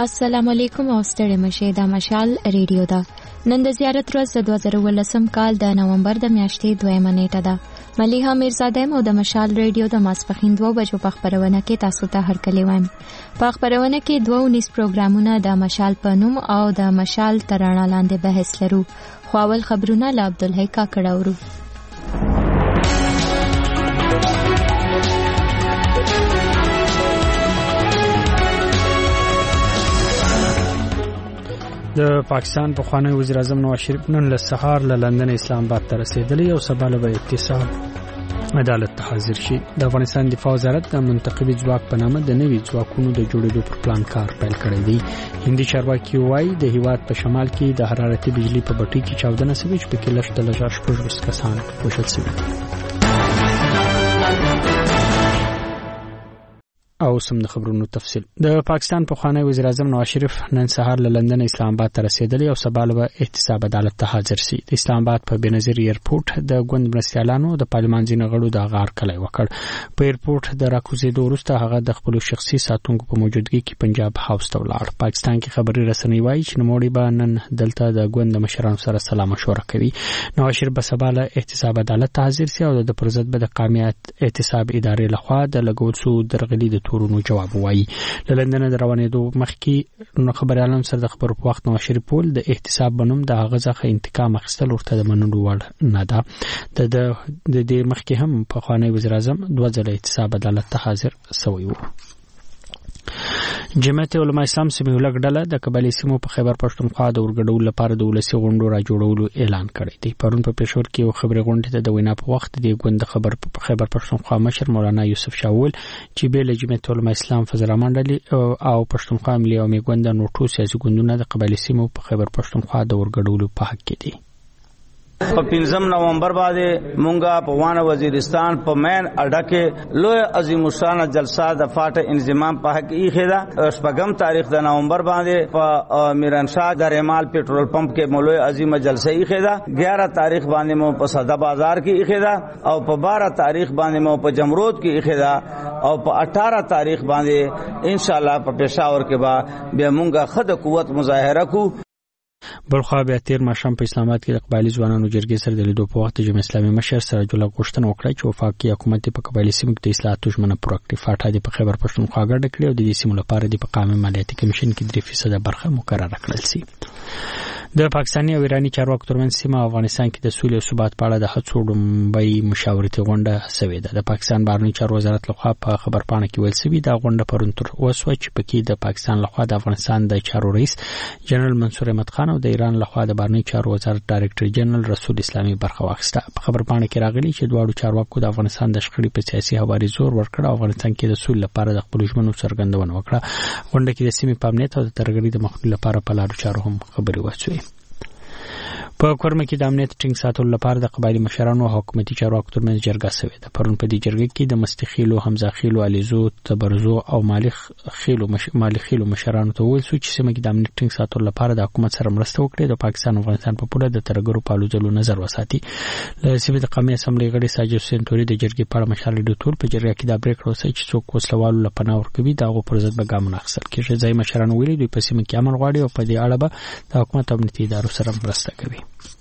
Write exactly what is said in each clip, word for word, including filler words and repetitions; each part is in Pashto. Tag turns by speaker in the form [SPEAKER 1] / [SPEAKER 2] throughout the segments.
[SPEAKER 1] السلام علیکم او ستړي مشه د مشال ریډیو دا نن د زیارت ورځ د دوه زره ولسم کال د نومبر د میاشتې دویمه نیټه ده. ملیحه میرزاده مو د مشال ریډیو د ماسپخین دوه بجو په خبرونه کې تاسو ته هرکلی وایم. په خبرونه کې دوه ونیس پروګرامونه د مشال په نوم او د مشال ترانه لاندې بحث لرو. خو اول خبرونه له عبدالحی کاکړ اورو.
[SPEAKER 2] د پاکستان پخوانی وزیر اعظم نواز شریف نن له سهار له لندن اسلام آباد ته رسیدلی او سبا له اقتصاد عدالت ته حاضر شي. د افغانستان دفاع وزارت د منتخبي ځواک په نامه د نوي ځواکونو د جوړېدو پر پلان کار پیل کړی دی. هندي چارواکي وایي د هیواد په شمال کې د حرارتي بجلی په بټۍ کې چاودنه شوې چې پکې لږ د لږ شپږ کسان وژل شوي. او سم د خبرونو تفصیل. د پاکستان پخوانی وزیر اعظم نواز شریف نن سهار له لندن اسلام آباد ته رسیدلی او سبا له احتساب عدالت ته حاضر شي. د اسلام آباد په بنظیر ایرپورټ د ګوند مرستیالانو د پارلمان ځینې غړو د غار کلی وکړ. په ایرپورټ د راکوزیدو وروسته هغه د خپل شخصي ساتونکو په موجودګۍ کې پنجاب هاوس ته ولاړ. پاکستان کې خبري رسنۍ وایي چې نوموړي به نن دلته د ګوند مشرانو سره سلا مشوره کوي. نواز شریف به سبا له احتساب عدالت ته حاضر شي او د پرزت به د قامیت احتساب ادارې لخوا د لګول شو درغلي د تورونو جواب وایي. له لندن د روانېدو مخکې نو خبريالان سره د خبرو په وخت نواز شریف ول د احتساب بنوم د هغه ځخه انتقام اخیستل ورته د منلو وړ نه ده. د د دې مخکې هم په خوانی وزیر اعظم دوه ځله احتساب عدالت ته حاضر شوی و. جمعیت علماء اسلام سمیع الله ډله د قبایلی سیمو په خیبر پښتونخوا د ورګډول لپاره د ولسی غونډو را جوړولو اعلان کړی دی. پرون په پېښور کې یو خبري غونډه ته د وینا په وخت د ګوند خبر په خیبر پښتونخوا مشر مولانا یوسف شاول چې به له جمعیت علماء اسلام فزرمان ډلې او پښتونخوا ملي او میګوند نور ټول سیاسي ګوندونه د قبایلی سیمو په خیبر پښتونخوا د ورګډولو په حق کې دي.
[SPEAKER 3] په پنځم نومبر باندې مونږه په وانه وزیرستان په مین اډه کې لوی عظیم الشان جلسه د فاټ انضمام په حق یې خېدا. شپږم تاریخ د نومبر باندې په میرانشاه درېمال پېټرول پمپ کې مولوی عظیم جلسه یې خېدا. ګیارہ تاریخ باندې مو په صدا بازار کې یې خېدا او په بارہ تاریخ باندې مو په جمرود کې یې خېدا او په اٹھارہ تاریخ باندې ان شاء الله په پېښور کې با بیا مونږه خد قوت مظاهره کو.
[SPEAKER 2] بلخوا بیا تیر ماشام په اسلام آباد کې د قبایلی ځوانانو جرګې سره د لیدو په وخت جمهوریت اسلامي مشر سراج الله غوښتنه وکړه چې وفاقي حکومت په قبایلی سیمو کې د اصلاحاتو ژمنه پوره کړي. فاټا د په خیبر پښتونخوا ګډه کړې او د دې سیمو لپاره د قومي مالیاتي کمیشن کې درې فیصد برخه مقرره کړل شي. د پاکستاني او ایراني چارواکو ترمنځ سیمه افغانستان کې د سولې او ثبات په اړه د هڅو ډومبۍ مشاورتي غونډه شوې ده. د پاکستان بهرنی چارو وزارت لخوا په خبرپاڼه کې ویل شوی دا غونډه پرون تر اوسه چې پکې د پاکستان لخوا د افغانستان د چارو رئیس جنرال منصور احمد خان او د ایران لخوا د بهرنی چارو وزارت ډایرکټر جنرال رسول اسلامي برخه واخیسته. په خبرپاڼه کې راغلي چې دواړو چارواکو د افغانستان د شخړې په سیاسي حواري زور ورکړ او افغانستان کې د سولې لپاره د خپل ژمنو څرګندونه وکړه. غونډه کې د سیمې په امنیت او د ترګړې د مخنیوي لپاره په لارو چارو هم خبرې وشوې. په کورمه کې د امنیت ټینګ ساتلو لپاره د قبایلی مشرانو او حکومتي چارواکو ترمنځ جرګه شوې ده. پرون په دې جرګه کې د مستخیلو حمزه خیلو علیزو تبرزو او مالک خیلو مش... مالک خیلو مشرانو ته ویل شو چې سیمه کې د امنیت ټینګ ساتلو لپاره د حکومت سره مرسته وکړي. د پاکستان او افغانستان په پوله د ترګرو پالو ځلو نظر وساتي. د سیمې د قومي اسمبلی غړي ساجد حسین توري د جرګې په اړه مشال د ټول په جرګه کې د پریکړه وسه چې څوک وسلوالو لپاره ورکوي دغه پرځت به ګامونه اخیستل کېږي. ځای مشرانو ویلي دوی په سیمه کې امن غواړي او په دې اړه به د حکومت امنیتي ادارو سره مرسته کوي.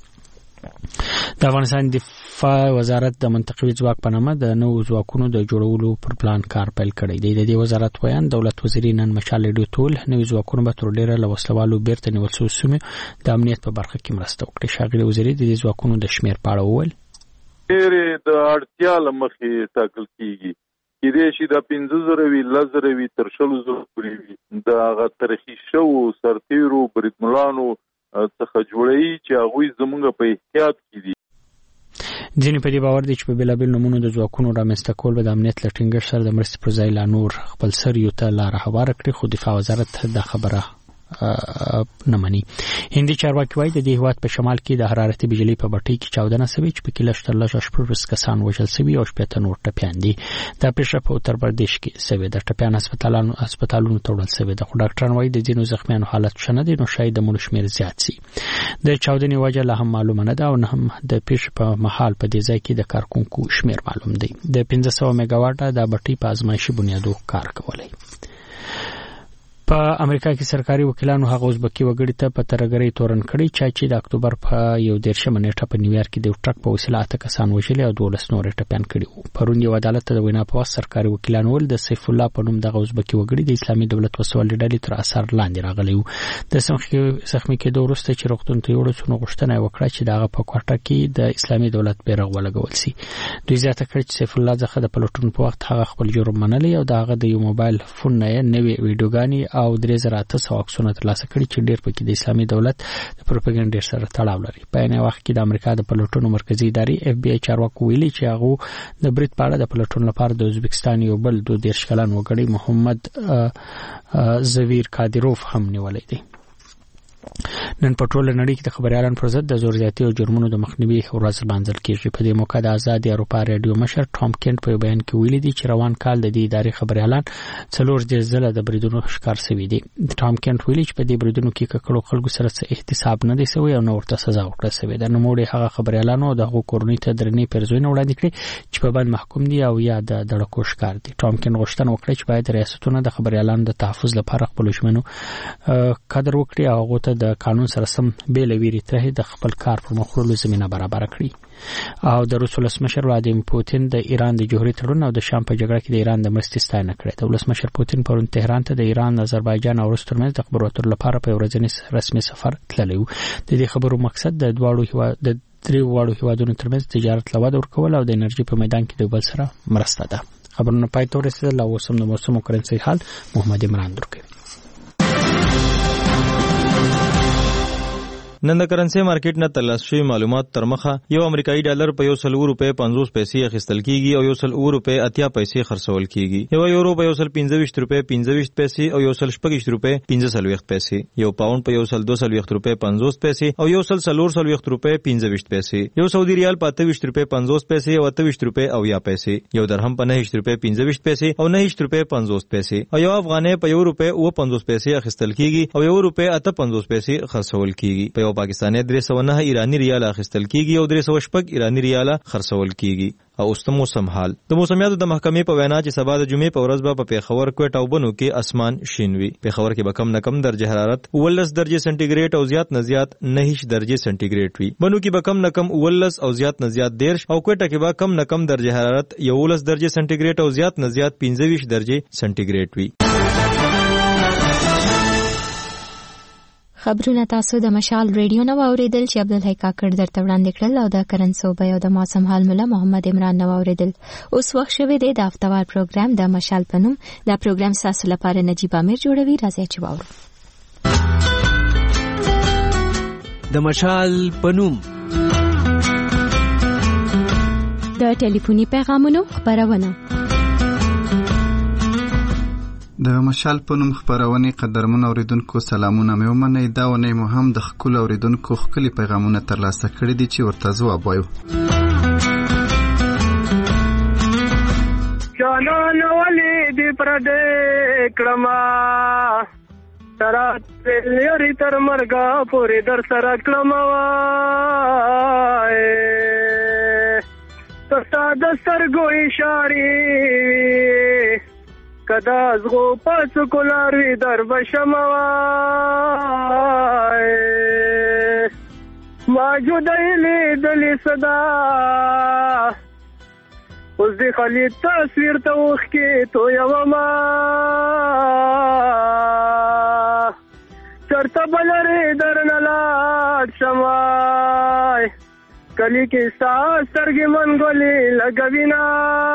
[SPEAKER 2] د افغانستان دفاع وزارت د منتخبي ځواک په نامه د نوو ځواکونو د جوړولو پر پلان کار پیل کړی دی. د دې وزارت ویان دولت وزیر نن مشال ډیو ټول نوي ځواکونو به تر ډیره له وسلوالو بیرته نیول شوي سیمې د امنیت په برخه کې مرسته وکړي. ښاغلي وزیر د دې ځواکونو د شمیر په اړه وویل
[SPEAKER 4] ډېرې د اړتیا له مخې ټاکل کیږي. کېدای شي د پنځه زره وي لس زره وي تر شلو زره پورې وي. د هغه ترخی شوو سرتیرو بریدملانو څخه جوړوي چې هغوی زموږ په احتیاط کې دي.
[SPEAKER 2] ځینې په دې باور دي چې په بېلابېل نومونو د ځواکونو رامنځته کول به د امنیت له ټینګښت سره د مرستې پر ځای لا نور خپل سریو ته لاره هواره کړي. خو دفاع وزارت دا خبره نه مني. هندي چارواکي وایي د دې هیواد په شمال کې د حرارتي بجلی په بټۍ کې چاودنه شوې چې پکې لږ تر لږه شپږ کسان وژل شوي او شپېته نور ټپیان دي. دا پیښه په اتر پردیش کې شوې ده. ټپیان هسپتالونو هسپتالونو ته وړل شوي ده خو ډاکټران وایي د ځینو زخمیانو حالت ښه نه دی نو شاید د مړو شمېر زیات شي. د چاودنې وجه لا هم معلومه نه ده او نه هم د پیښې په مهال په دې ځای کې د کارکونکو شمېر معلوم دی. د پنځه سوه میګاواټه د بټۍ په ازمایشي بنیادو کار کولی. په امریکا کې سرکاري وکیلانو هغه ازبکی وګړي ته په ترګری تورن کړی چې د اکتوبر په یو دیرشمه نیټه په نیویارک کې د ټرک په وسیله اته کسان وژل او دولس نور ټپيان کړي. پرون یو عدالت د وینا په واسطه سرکاري وکیلانو ول د سیف الله په نوم د ازبکی وګړي د اسلامي دولت وسوال ډلې تر اثر لاندې راغلی وو. د سخمي کې د ورسته چې روغتون ته یوړو څو غوښتنه وکړه چې دغه په کوټه کې د اسلامي دولت بیرغ ولګول شي. دوی زیاته کړی چې سیف الله ځخه د پلوټون په وخت هغه خپل جرم منلی او دغه د یو موبایل فون نه نوې ویډیوګانی او درې زره اته سوه عکسونه ترلاسه کړي چې ډېر پکې د اسلامي دولت د پروپاګاندا سره تړاو لري. په یوه وخت کې د امریکا د پلوټونو مرکزی ادارې اف بی آی چارواکو ویلي چې هغه د برید په اړه د پلوټون لپاره د ازبکستان یو بل دوه دیرش کلن وګړي محمد زویر کادروف هم نیولای دی. نن په ټوله نړۍ کې د خبريالانو پر ضد د زور زیاتي او جرمونو د مخنیوي ورځ لمانځل کیږي. په دې موقع د آزادي اروپا رادیو مشر ټام کینټ په بیان کې ویلي دی چې روان کال د دې ادارې خبريالان څلور ځله د بریدونو ښکار شوي دي. ټام کینټ ویلي چې په دې بریدونو کې ککړو خلکو سره څه احتساب نه دی شوی او نو ورته سزا ورکړل شوې ده. نو موږ هغه خبريالانو د هغو کورنۍ ته درنې پرځوینه وړاندې کړې چې په باندې محکوم دي او یا د دړکو ښکار دي. ټام کینټ غوښتنه وکړه چې باید ریاستونه د خبريالانو د تحفظ لپاره خپل ژمنو قدر وکړي او هغه ته د قانون سره سم بیل ویری ته د خپل کار پر مخ وړلو زمينه برابر کړي. او د روس ولسمشر ولادیمیر پوتین د ایران د جوهري تړون او د شام په جګړه کې د ایران د مرستې ستاینه کړې. د ولسمشر پوتین پرون تهران ته د ایران، آذربایجان او روس ترمنځ د خبرو اترو لپاره په ورځنی رسمي سفر تللی و. د دې خبرو مقصد د دواړو هیواد د درې واړو هیوادونو ترمنځ تجارت لوړ ورکول او د انرژي په میدان کې د بل سره مرسته ده. خبرونه پای ته ورسېدل او اوس هم د موسم او کرنسي حال محمد عمران درکوي.
[SPEAKER 5] نن د کرنسي مارکیټ نه ترلاسه شوی معلومات تر مخه یو امریکایي ډالر په یو سل روپے پنځوس پیسې اخیستل کیږي او یو سل روپے اتیا پیسې خرڅول کیږي. یو یورو په یو سل پنځه روپے پنځه پیسې او یو سل شپږ روپے پنځه پیسې. یو پاوند په یو سل دوه روپے پنځوس پیسې او یو سل څلور روپے پنځه پیسې. یو سعودي ریال په اته روپے پنځوس پیسې او اته روپے او یا پیسې. یو درهم په نه روپے پنځه پیسې او نه روپے پنځوس پیسې. او یو افغانۍ په یو روپے او پنځوس پیسې اخیستل کیږي او یو روپے اته پنځوس پیسې خرڅول کیږي. پاکستاني درې سوه نه ایرانی ریال اخیستل کیږي او درې سوه شپږ ایرانی ریال خرڅول کیږي. او اوس د موسم حال. د موسمیاتو د محکمې په وینا چې سبا د جمعې په ورځ به په پیښور، کوټ او بنو کې اسمان شین وي. پیښور کې به کم نه کم درجه حرارت اوولس درجه سنټیګریډ او زیات نه زیات نهه درجه سنټیګریډ وي. بنو کې به کم نه کم اوولس او زیات نه زیات دېرش او کوټه کې به کم نه کم درجه حرارت یوولس درجه سنټیګریډ او زیات نه زیات پنځه درجه سنټیګریډ وي.
[SPEAKER 1] خبرونه تاسو د مشال ریډیو نو اوریدل چې عبدالحی کاکړ درته وړاندې کړل او د کرنسو بیو د موسم حال مله محمد عمران نو اوریدل. اوس وخت شوه دی د هفتوار پروګرام د مشال پنوم. دا پروګرام تاسو لپاره نجیب امیر جوړوي. راځي چې واورو
[SPEAKER 6] د مشال پنوم
[SPEAKER 1] د ټلیفوني پیغامونو خبرونه.
[SPEAKER 7] د مشال په نوم خبرونې قدرمن اوریدونکو سلامونه مې ومنئ. دا ونې مو هم د خپل اوریدونکو خپل پیغامونه ترلاسه کړي دي چې ورته ځواب وایو.
[SPEAKER 8] جانان ولې دې پردې کړما ترات لري تر مرګه پورې در سره کړما تستا د سترګو اشارې کدا زغو پس کلاروی در بشموای ما جدایلی دلی صدا اوز دی خلید تصویر توخ کی تو یو ما چرتا بلری در نلاد شمای کلی کی ساس ترگی من گولی لگوینا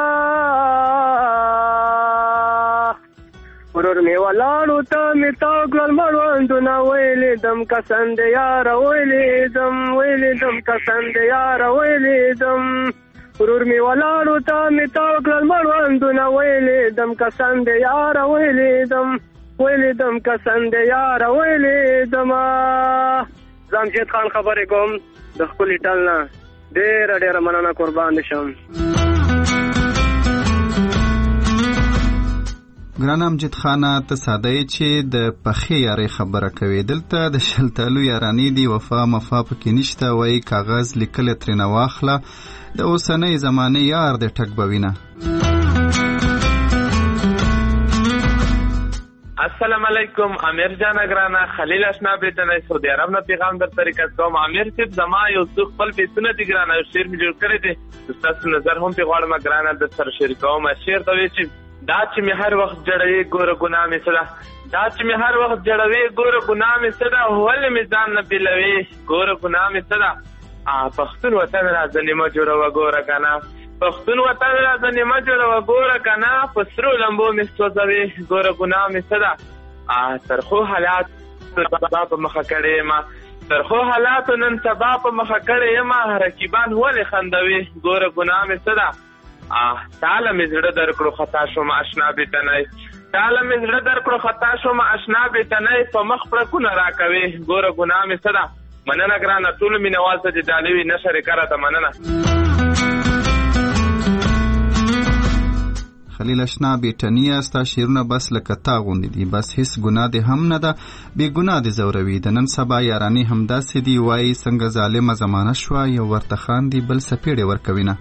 [SPEAKER 8] ورور می ولاړو ته می تاو کړل مړوندونه ویلې دم کسن د یاره ویلې دم ویلې دم کسن د یاره ویلې دم ورور می ولاړو ته می تاو کړل مړوندونه ویلې دم کسن د یاره ویلې دم ویلې دم کسن د یاره ویلې دم. جمشید خان خبرې کوم د خپلې ټل نه. ډېره ډېره مننه، قربان شم.
[SPEAKER 7] ګران امجد خانه، ته ساده چې د پخې یارې خبره کوي. دلته د شلتالو یارانې دی، وفا مفا پکې نشته. وایي کاغذ لیکل ترېنه واخله، د اوسنۍ زمانې یار د ټک بوینه.
[SPEAKER 9] السلام علیکم امیر جان اگرانا خلیل اشنا بیتنه سعودي عرب نه پیغام در طریقت کوم امیر صاحب زما یو څو خپل پیسونه دي ګرانه شیر می جوړ کړی دي تاسو نظر هم په غواړم ګرانه د سر شریکوم شیر ته وی چې دا چې می هر وخت جړوي ګور ګناه می سره دا چې می هر وخت جړوي ګور ګناه می سره ول می ځان نه بلوي ګور ګناه می سره ا پښتون وطن راځنی ما جوړه وګوره کنه پښتون وطن راځنی ما جوړه وګوره کنه پسرو لمبو می سوځوي ګور ګناه می سره ا ترخو حالات په مخه کړي ما ترخو حالات نن سبا په مخه کړي ما رقیبان ولې خندوي ګور ګناه می سره اه تعالی می زړه درکړو خطا شوم آشنا به تنای تعالی می زړه درکړو خطا شوم آشنا به تنای په مخ پر کو نه راکوي ګور ګناه می صدا مننه ګرانه ټول می نوازه دي دالوي نشر کړه ته مننه
[SPEAKER 7] خلیل اشنا بیٹنیه ستا شیرونه بس لکه تا غوندې دي بس هیڅ ګناه دې هم نه ده بې ګناه دې زوروي د نن سبا یارانې همداسې دي وایي څنګه ظالمه زمانه شوه یو ورته خاندي بل سپېړې ورکوي نه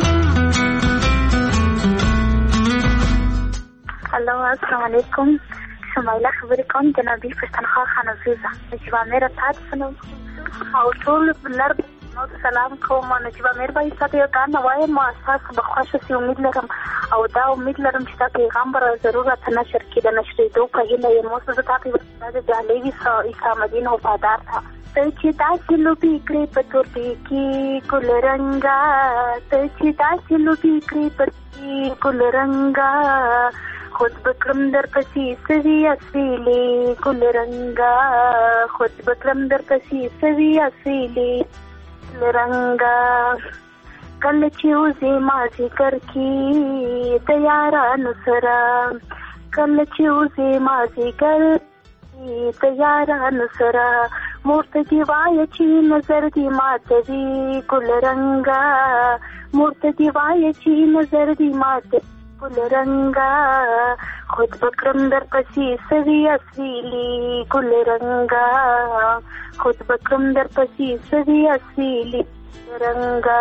[SPEAKER 10] الو السلام علیکم شمایله خبرې کوم جنابي پښتونخوا خانم فیضه نجیب امیر تاسو او ټول لر نو سلام کوم نجیب امیر بای ساته یو کار نه وایم ما تاسو به خوښ شئ امید لرم او دا امید لرم چې تاسو پیغمبر ضرورت نشر کې د نشریدو په هیله یې مو څه تاسو د جالبي سا مدین وفادار تھا ته چې تاسو لوبي کړې په تور کې ګل رنگا ته چې تاسو لوبي کړې په ګل رنگا خود بکرم در پسی سوی اصیلی گل رنگا خود بکرم در پسی سوی اصیلی گل رنگا کل چیوزی مازی کر کی تیاران سرا کل چیوزی مازی کر کی تیاران سرا مورت دیوای چی نظر دی ماتوی گل رنگا مورت دیوای چی نظر دی ماتوی گل رنگا خود بکرم در پسی سوی اصیلی گل رنگا خود بکرم در پسی سوی اصیلی رنگا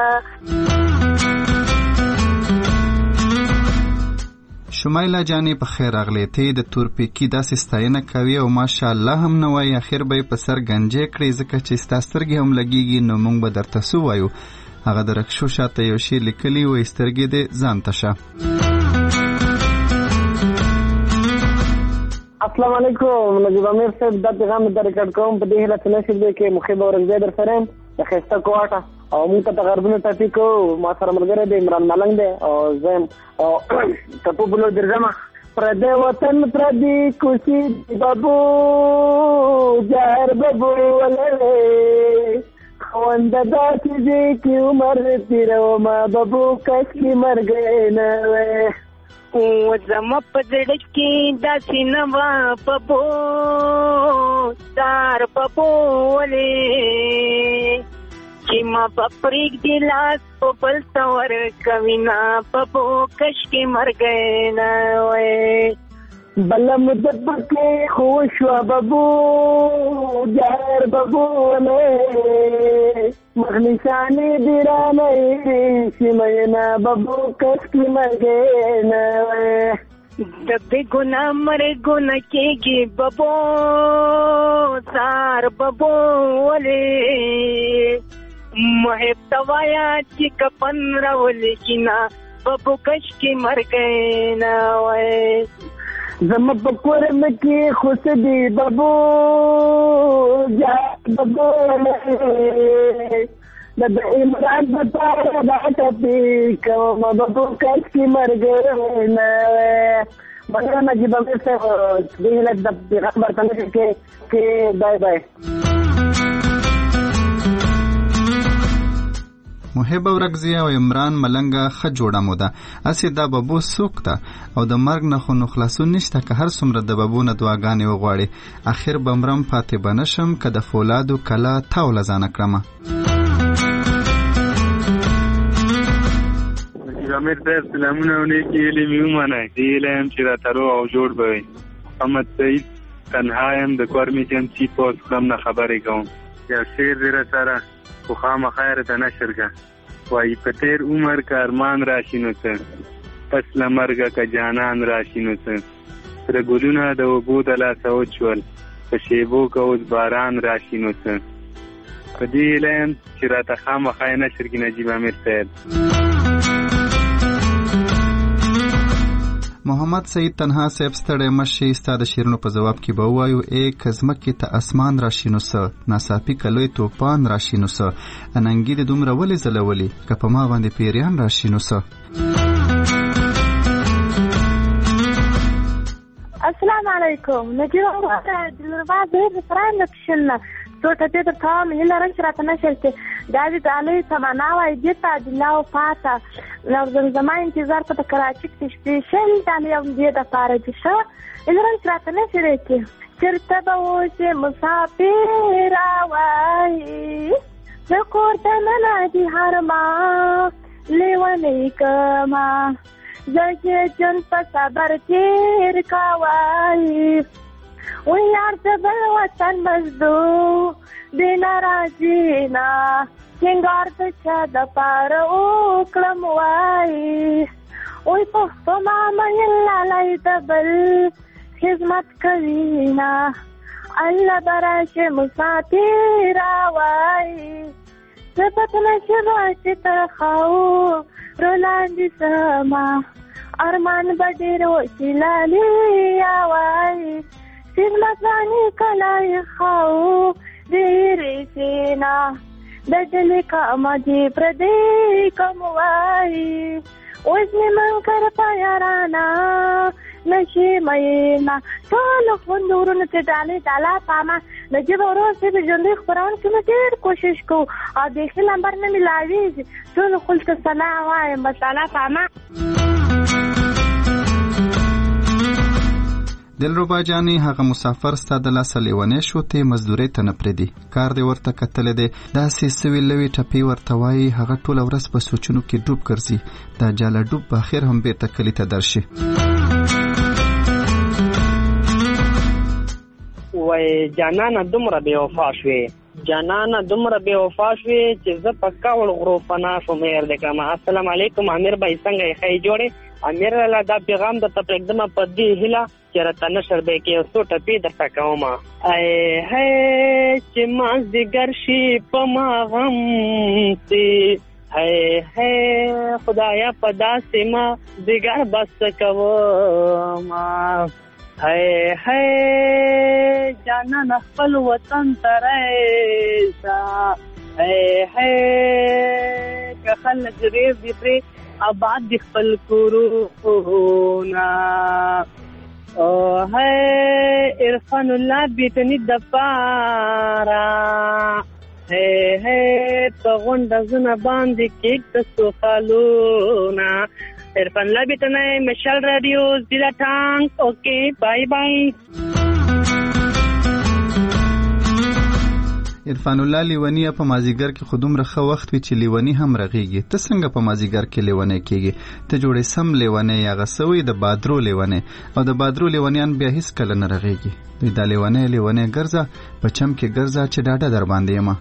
[SPEAKER 7] شمایله جانې په خیر راغلې ته د تورپیکي داسې ستاینه کوي او ماشاءالله هم نه وایي اخر به یې په سر ګنجې کړې ځکه چې ستا سترګې هم لګېږي نو موږ به درته څه وایو هغه د رکشو شاته یو شی لیکلي وایي سترګې دې ځان ته شه
[SPEAKER 11] السلام علیکم نجیب امیر صاحب دا پیغام در ریکارډ کوم په دې هیله چې نشر دی کې مخیب اورنګزی در سره یم د ښایسته کوټه او موږ ته غربونه ټاپي کوو ما سره ملګری دی عمران ملنګ دی او زه یم او ټپو بلو درځمه پردی وطن پردی کوشي بابو جهر بابو ولې خونده داسې دی کې عمر تېرومه بابو کش کې مرګی نه وی
[SPEAKER 12] او زما په زړه کې داسې نه وه ببو سار ببو ولې چې ما به پرېږدي لاس په بل څه ورکوي نه ببو کش کې مرګی نه وی
[SPEAKER 11] بله مده پکې خو شوه ببو جهر ببو ولې مخنشانې دې رانه شي مینا ببو کس کې مرګی نه وی
[SPEAKER 12] د بې ګناه مرګونه کېږي ببو سار ببو ولې محب ته وایه چې کفن راولي شي نه ببو کش کې مرګی نه وی
[SPEAKER 11] زما په کورم کې خوش دی ببو جهر ببو ولې د عمران په پاره دا ټپي کوم ببو کش کې مرګی نه وی مننه نجیب امیر صاحب دې هیله د پیغمبر په نشر کې کې بای بای
[SPEAKER 7] محب اورکزی او عمران ملنګه ښه جوړه مو ده هسې دا ببو څوک ده او د مرګ نه خو نو خلاصون نشته که هر څومره د ببو نه دعاګانې وغواړې اخر به مرم پاتې به نشم که د فولادو کلا تاو له ځانه کړمه
[SPEAKER 13] امیر صاحب سلامونه او نیکې هیلې مې ومنئ دې هیله یم چې راته روغ او جوړ به وي محمد سعید تنها یم د کور مې جنسي پوسټ کړم نه خبرې کوم یو شعر دی راسره خو خامخا یې راته نشر کړه وایي په تېر عمر که ارمان راشي نو څه پس له مرګه که جانان راشي نو څه سره ګلونه د اوبو د لاسه وچول په شیبو که اوس باران راشي نو څه. په دې هیله یم چې راته خامخا یې نشر کړي نجیب امیر صاحب.
[SPEAKER 7] محمد سعید تنها صاحب ستړی مشي ستا د شیرونو په جواب کې به ووایو ای که ځمکې ته اسمان راشي نو څه، ناڅاپي که لوی توپان راشي نو څه، اننګي دې دومره ولې ځلولي که په ما باندې پیریان راشي نو څه.
[SPEAKER 10] السلام علیکم. نجیب دلربا زهیر فران لکشنه څو ټپې درته وایم هیله لرم چې راته نشر کړې. دا دې د علي تمنا وایي دې ته عدله وفاته لو زمزما انتظار په د کراچي کې سپیشل دا مې یو دې دپاره دي ښه هیله لرم چې راته نشر یې کړې. چېرته به اوسې مسافره وایي د کور دننه دې هر ما لیونۍ کړمه زه چې ژوند په صبر تېر کا وایي و یار د بل وطن مزدور دې ناراضي نه سینګار د چا دپاره وکړم وایي وی پښتو ماما لالی د بل خدمت کوي نه الله به راشي مسافره وایي زه به نشم چې تر خاورو لاندې سمه ارمان به ډېر وچلالي وایي سیزمتانی کلای خواو دیری سینا دجلی کامدی پردی کموائی وزنی من کر پیارانا نشی مینا ټول خوندورونو ته ډالۍ ډالا پاما نجیب وروسته به ژوندۍ خپرون کې موږ ډېر کوشش کوو او د ښه نمبر نه ملاویږي ټولو خلکو ته سلام وایم مساله پاما.
[SPEAKER 7] دلربا جانې هغه مسافر ستا د لاسه لیونی شو ته مزدورۍ ته نه پرېږدي کار دې ورته کتلی دی داسې سوي لوي ټپې ورته وایي هغه ټوله ورځ په سوچونو کې ډوب ګرځي دا جاله ډوب به اخر هم بېرته کلي ته درشي.
[SPEAKER 14] وای جانانه دومره بې وفا شوې جانانه دومره بې وفا شوې چې زه په کاوړ غرو پناه شوم هېر دې کړم. السلام علیکم امیر بھائی څنګه یې ښه جوړې امیر لاله دا پیغام درته پرېږدمه په دې هیله چې راته نشر دی کې یو څو ټپې درته کومه. ای هی چې مازدیګر شي په ما غم سي هی هی خدایا په داسې مازدیګر به څه کومه هی هی جانانه خپل وطن ته رایشه هی هی که خلک ډېر دي پرې آباد دی خپل کورونا او ہے عرفان الله بیتنی دپارا ہے ہے په غونډه زونه باندې کېک د سوخالونا عرفان الله بیتنی مشال رادیو زیلا ټانک اوکے بای بای.
[SPEAKER 7] عرفان الله لیونی په مازیګر کې خو دومره ښه وخت وي چې لیونی هم رغېږي ته څنګه په مازیګر کې لیونی کېږي ته جوړې سم لیونی هغه سوی د بادرو لیونی او د بادرو لیونیان بیا هیڅ کله نه رغېږي دوی دا لیونی لیونی ګرځه په چم کې ګرځه چې ډاډه در باندې یمه.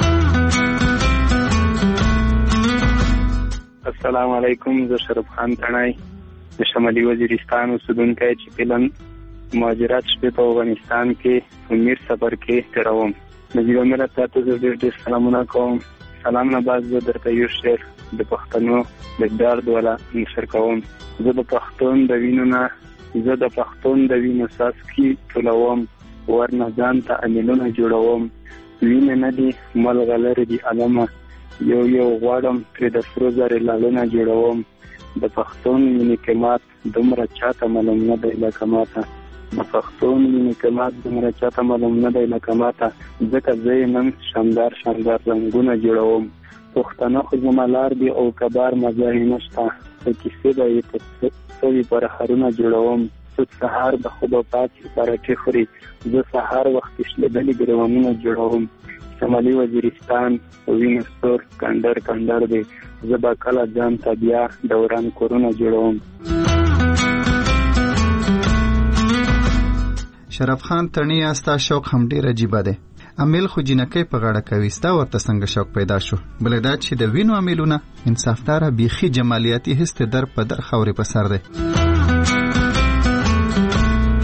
[SPEAKER 13] السلام علیکم زه شرف خان تڼای د شمالي وزیرستان اوسېدونکی چې فعلا مهاجرت شپې په افغانستان کې امیر سفر کې تېروم. نجیب امیر تاسو زه ډېر ډېر سلامونه کوم. سلام نه بعد زه درته یو شعر د پښتنو د درد والا نشر کوم. زه د پښتون د وینو نه زه د پښتون د وینو څاڅکي ټولوم ورنه ځان ته امیلونه جوړوم وینې نه دي ملغلرې دي علمه یو یو غواړم پرې د سرو زرې لالونه جوړوم د پښتون مینې قیمت دومره چاته معلوم نه دی لکه ماته د پښتون مینې قیمت دومره چاته معلوم نه دی لکه ماته ځکه زه یې نن شاندار شاندار رنګونه جوړوم پښتانه خو زما لار دي او کبار مزه یې نشته په کیسې به یې په سوي پرهرونه جوړوم څوک سهار د خوبه پاڅي پراټې خوري زه سهار وختي شلېدلي ګریوانونه جوړوم شمالي وزیرستان وینو سور کندر کندر دی زه به کله ځان ته بیا دوران کورونه جوړوم.
[SPEAKER 7] شرف خان تڼي ستا شوق هم ډېر عجیبه دی امیل خو جنکۍ په غاړه کوي ستا ورته څنګه شوق پیدا شو بله دا چې د وینو امیلونه انصافداره بیخي جمالیاتي حس ته در په در خاورې په سر دی.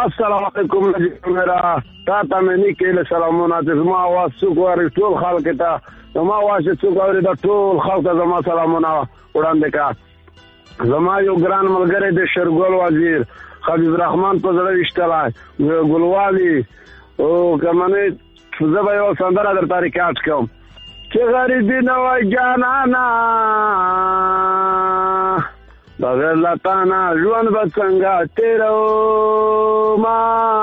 [SPEAKER 15] السلام علیکم نجیب میرا تا ته مې نیکه سلامونه چې زما आवाज څوک ورې ټول خلک ته زما आवाज څوک ورې د ټول خلک ته زما سلامونه وړاندې کا زما یو ګران ملګری د شرګل وزیر حبیب الرحمن په زړه وشتلای ګلوالي او کمنه زبا یو سندره در تاریخات کوم چې غریبی نه وای جانانا بغیر لطانا ژوند به څنګه تیرو ما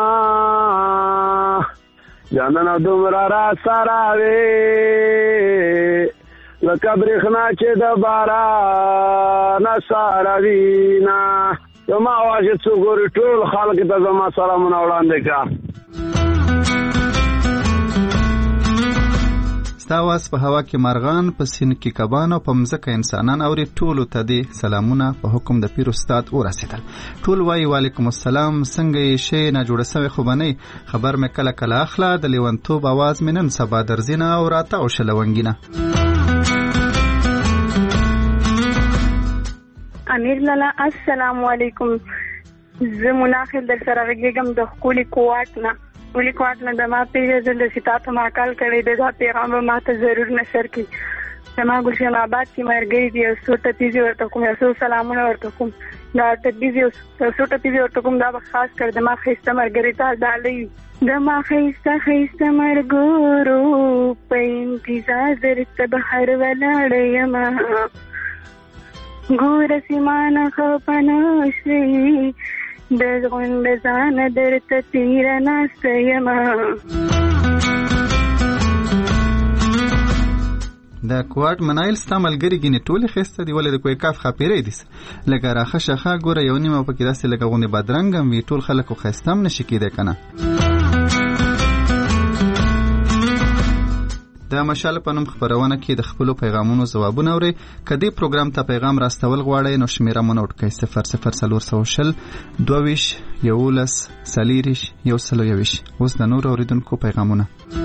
[SPEAKER 15] جانانا دومره را سره وې لکه برېښنا چې د باران سره وینا زما اواز یې څوک ورې ټول خلک ته زما سلامونه وړاندې کا
[SPEAKER 7] ستا आवाज په هوا کې مرغان په سین کې کبان او په مځکه انسانان اوري ټولو ته دې سلامونه په حکم د پیر استاد ورسېدل ټول وایي وعلیکم السلام څنګه یې شی نه جوړه سوی خو به نه خبر مې کله کله اخله د لیونتوب आवाज مې نن سبا درځینه او راته او شلونګینه
[SPEAKER 16] امیر لالا السلام علیکم زه مناخل در سره غږیږم د ښکلي کوواټ نه ولي کوټ نه د ما پیژندل د ستا ما کال کړی د دا پیغام ما ته ضرور نشر کی زما ګلشن آباد کې مرګي دی او سوټه پیږي ورته کوم یو سلامونه ورته کوم دا ته پیږي او سوټه پیږي ورته کوم دا خاص کر د ما خسته مرګري ته دالې د ما خسته خسته مرګورو په انتظار درته بهر ولاړې ما ګور سیمانه خو پناشي د غوند ځان درته تیر ناسته یما
[SPEAKER 7] د کوټ منایل ستا ملګری ګینې ټولې ښایسته دي ولې د کوی کاف خاپیری دي لکه راخه شخه ګوره یو نیمه پکې داسې لکه غوندې بدرنګ هم وي ټول خلک خو ښایسته هم نشي کېدی که نه د مشال په نوم خبرونه کې د خپلو پیغامونو ځوابونه اورئ که دې پروګرام ته پیغام راستول غواړئ نو شمیره مو نوټ کړئ صفر صفر څلور سوه شل دوه ویشت یولس څلېرویشت یو سل او یوویشت اوس د نورو اورېدونکو پیغامونه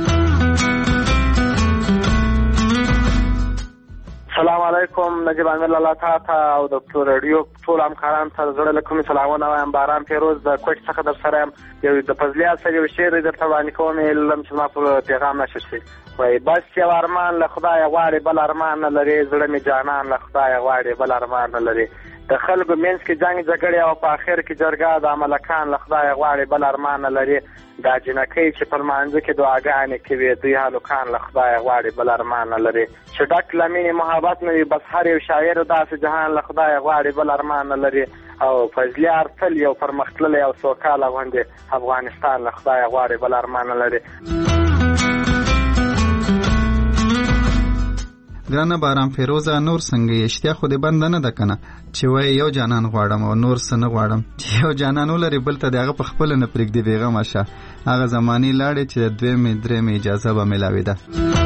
[SPEAKER 17] السلام علیکم نجیب امیر لالا تا تا او د رادیو ټول همکاران سره زړه له کومې سلامونه وایم باران فیروز د کوټ څخه در سره یم یو د فضلیات سره یو شعر درته وړاندې کوم علم چې ما په پیغام نشر شي وایي بس یو ارمان له خدایه غواړې بل ارمان نه لرې زړه مې جانان له خدایه غواړې بل ارمان نه لرې د خلکو منځ کې جنګ جګړې او په آخر کې جرګه د ملکان له خدایه غواړې بل ارمان نه لرې دا جنکۍ چې په لمانځه کې دعاګانې کوي دوی هلکان له خدایه غواړې بل ارمان نه لرې چې ډک له مینې محبت نه وي بس هر یو شاعر داسې جهان له خدایه غواړې بل ارمان نه لرې او فضلیار تل یو پرمختللی او سوکاله غوندې افغانستان له خدایه غواړې بل ارمان نه لرې
[SPEAKER 7] ګرانه باران فیروزه نور څنګه یې اشتیا خو دې بنده نه ده که نه چې وایي یو جانان غواړم او نور څه نه غواړم چې یو جانان ولري بل ته د هغه په خپله نه پرېږدي بېغمه شه هغه زمانې لاړې چې د دویمې درېمې اجازه به میلاوېده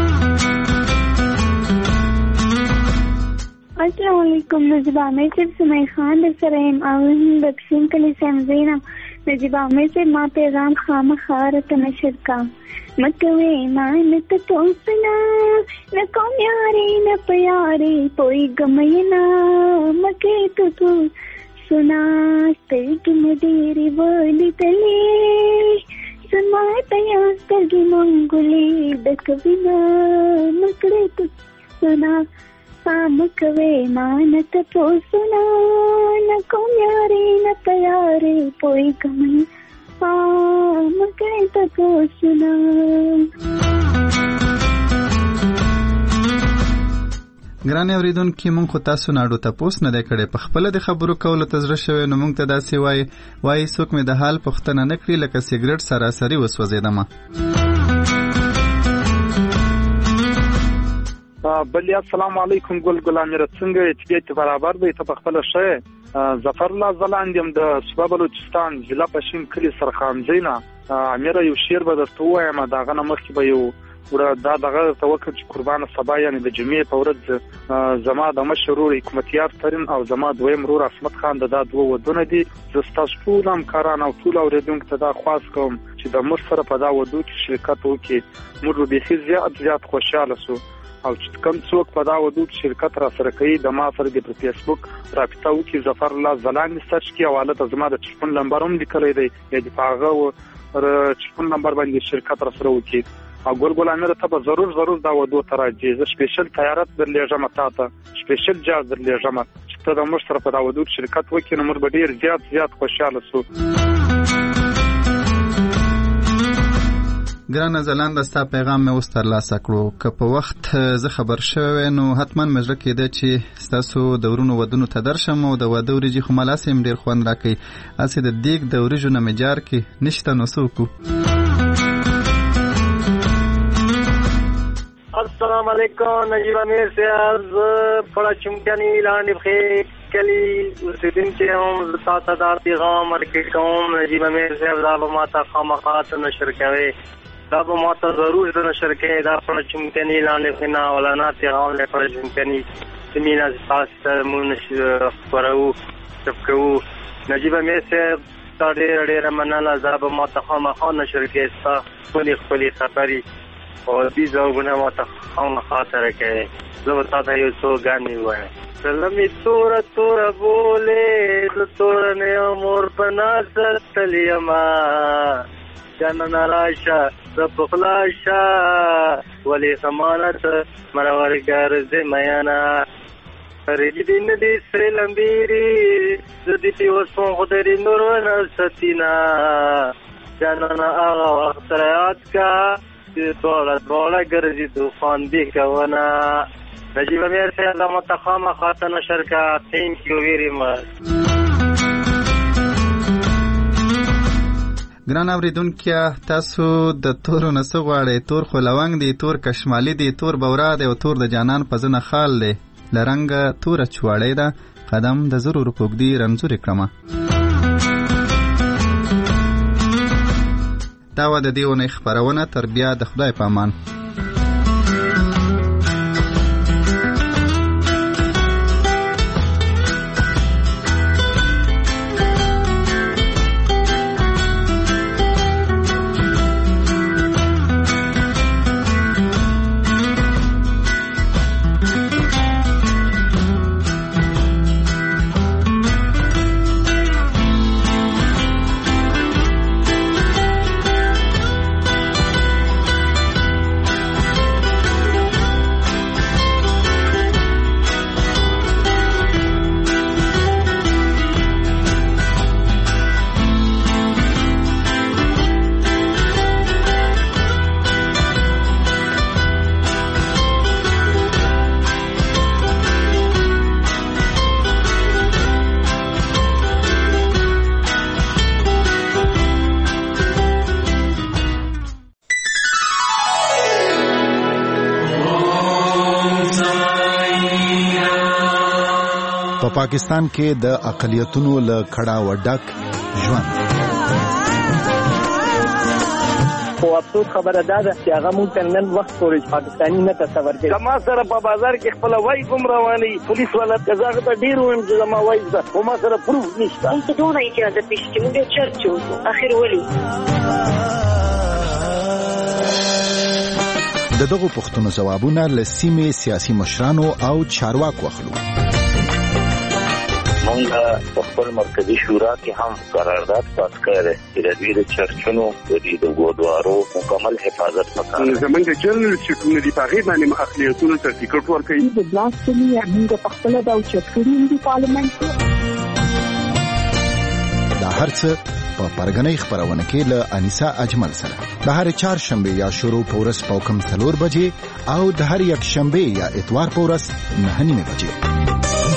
[SPEAKER 10] السلام علیکم نجیب عامر صاحب سمی خان در سره یم او د پښین کلي څخه یم زینب نجیب عامر صاحب ما پیغام خامخا راته نشر کا مکوې ما نه ته توسنا نه کوم یارې نه په یارې پوهېږم یې نه مکې ته تو سنا سترګې مې ډېرې ولیدلې زما ته یا سترګې منګولې ډکوینه مکړې ته سنا مکوې ما نه ته توسنا نه کوم یارې نه په یارې پوهېږم یې مکړې ته توسنا
[SPEAKER 7] ګرانې اورېدونکي مونږ خو تاسو نه اړو تپوس نه دی کړی په خپله د خبرو کولو ته زړه شوی نو مونږ ته داسې وایي وایي څوک مې د حال پوښتنه نه کړي لکه سګرټ سراسري وسوځېدمه
[SPEAKER 18] بلی السلام علیکم ګل ګل امیر څنګه چې دې برابر دی ته په خپل شه ظفر الله زلاند يم د صوبه بلوچستان ضلع پښین کلی سرخان زینا امیر یو شعر به درته وایم دا غنه مخکې به یو ور دا دغه توکل چې قربان سبا یعنی د جمعې په ورځ زما د مشرور حکومتیار ترين او زما دویم رور اسمت خان د دا دوه ودونه دي زستاس ټول هم کاران او ټول اوریدونکو ته دا خواست کوم چې د مر سره په دا ودو کې شرکت وکړي موږ به هیڅ زیات زیات خوشاله سو او چې کوم څوک په دا ودود شرکت را سره کوي د ما سره د فیسبوک رابطه وکړي ظفر الله زلان سرچ کړي او حالت زما د ټلیفون نمبر هم لیکلی دی یا د هغه ټلیفون نمبر باندې شرکت را سره وکړي او ګل ګل امیر ته به ضرور ضرور دا ودو ته راځي زه سپیشل تیارت درلېږم تا ته سپیشل جاز درلېږم چې ته د موږ سره په دا ودود شرکت وکړي نو موږ به ډېر زیات زیات خوشحاله سو.
[SPEAKER 7] ګرانه زلانده ستا پیغام مې اوس ترلاسه کړو که په وخت زه خبر شوی نو حتما مې زړه کېده چې ستاسو د ورونو ودونو ته درشم او د واده ورځې خو ملاسې هم ډېر خوند راکوي هسې د دیګ د وریجو نه مې جار کې نشته نو څه وکړو.
[SPEAKER 19] السلام علیکم نجیب امیر صاحب بڑا چمکنی لاندې بخیر کلی اوسیدونکي هم تاسو ته دا پیغام ورکړی کوم نجیب امیر صاحب دا به ماته خامخا نشر کوي دا به ماته ضرور نشر کوي دا بڑا چمکنی لاندې بخیر نه ولانا پیغام له بڑا چمکنی سمینا تاسو ته مونږ خبرو تفکو نجیب امیر صاحب دا ډېر ډېر مننه دا به ماته خامخا نشر کوي تاسو خپل خپل خبري او دې ځوونه ماته خامخا خاطر کوي زه به تاسو یو څو غانې وایم سلامي تور تور بولې د تور نه مور پنا ستلیما جنن راشه د پخلاشه ولی سمانت مرور ګرځ میانا رجدین دې سره لمبيري د دې وسو خدای نور ونه ستینا جنن هغه وخت یاد کا دوړه دوړه ګرځي طوفان دی کونا نجیب امیر صاحب د متخامه خاطر شرکا تھینک یو ویری مچ.
[SPEAKER 7] ګران اوریدونکو تاسو د تور نه څه غواړئ تور خو لونګ دی تور کشمالی دی تور بورا دی او تور د جانان په زنه خال دی لرنګ تور چواړی ده قدم د ضرور پوګدي رمزور کړم. دا و د دې ونې خپرونه تر بیا د خدای په امان.
[SPEAKER 20] په پاکستان کې د اقلیتونو له کړه وډک ژوند
[SPEAKER 14] خو افسوس خبره ده چې هغه مونږ ته نن وخت پورې پاکستاني نه تصور کوي. ما سره په بازار کې خپل وای کوم رواني پولیس والا کزاغه ته ډیر ویم چې ما وای ده خو ما سره پروف نشته.
[SPEAKER 21] انت دونه یې د پښتو موږ چرچو اخر ولي
[SPEAKER 20] د دغه پښتنو جوابونه له سیمې سیاسي مشرانو او چارواکو واخلو.
[SPEAKER 22] مونږ په خپل مرکزی شورا کې هم قرارداد پاس کړی چې د دې چرچونو د ګودوارو مکمل حفاظت وکړي.
[SPEAKER 23] زمونږ جنرال سکرټری دی په غیر باندې اخلاقیاتو ته ټیکټ ورکړي.
[SPEAKER 24] د بلاسفمي موږ په خپل د چرچونو د پارلیمنت
[SPEAKER 20] دا هرڅه په پرګنۍ خبرونه کې له انیسا اجمل سره د هر چهار شنبه یا شروع پورس پوکم څلور بجې او د هر یک شنبه یا اتوار پورس نه نیمه بجې.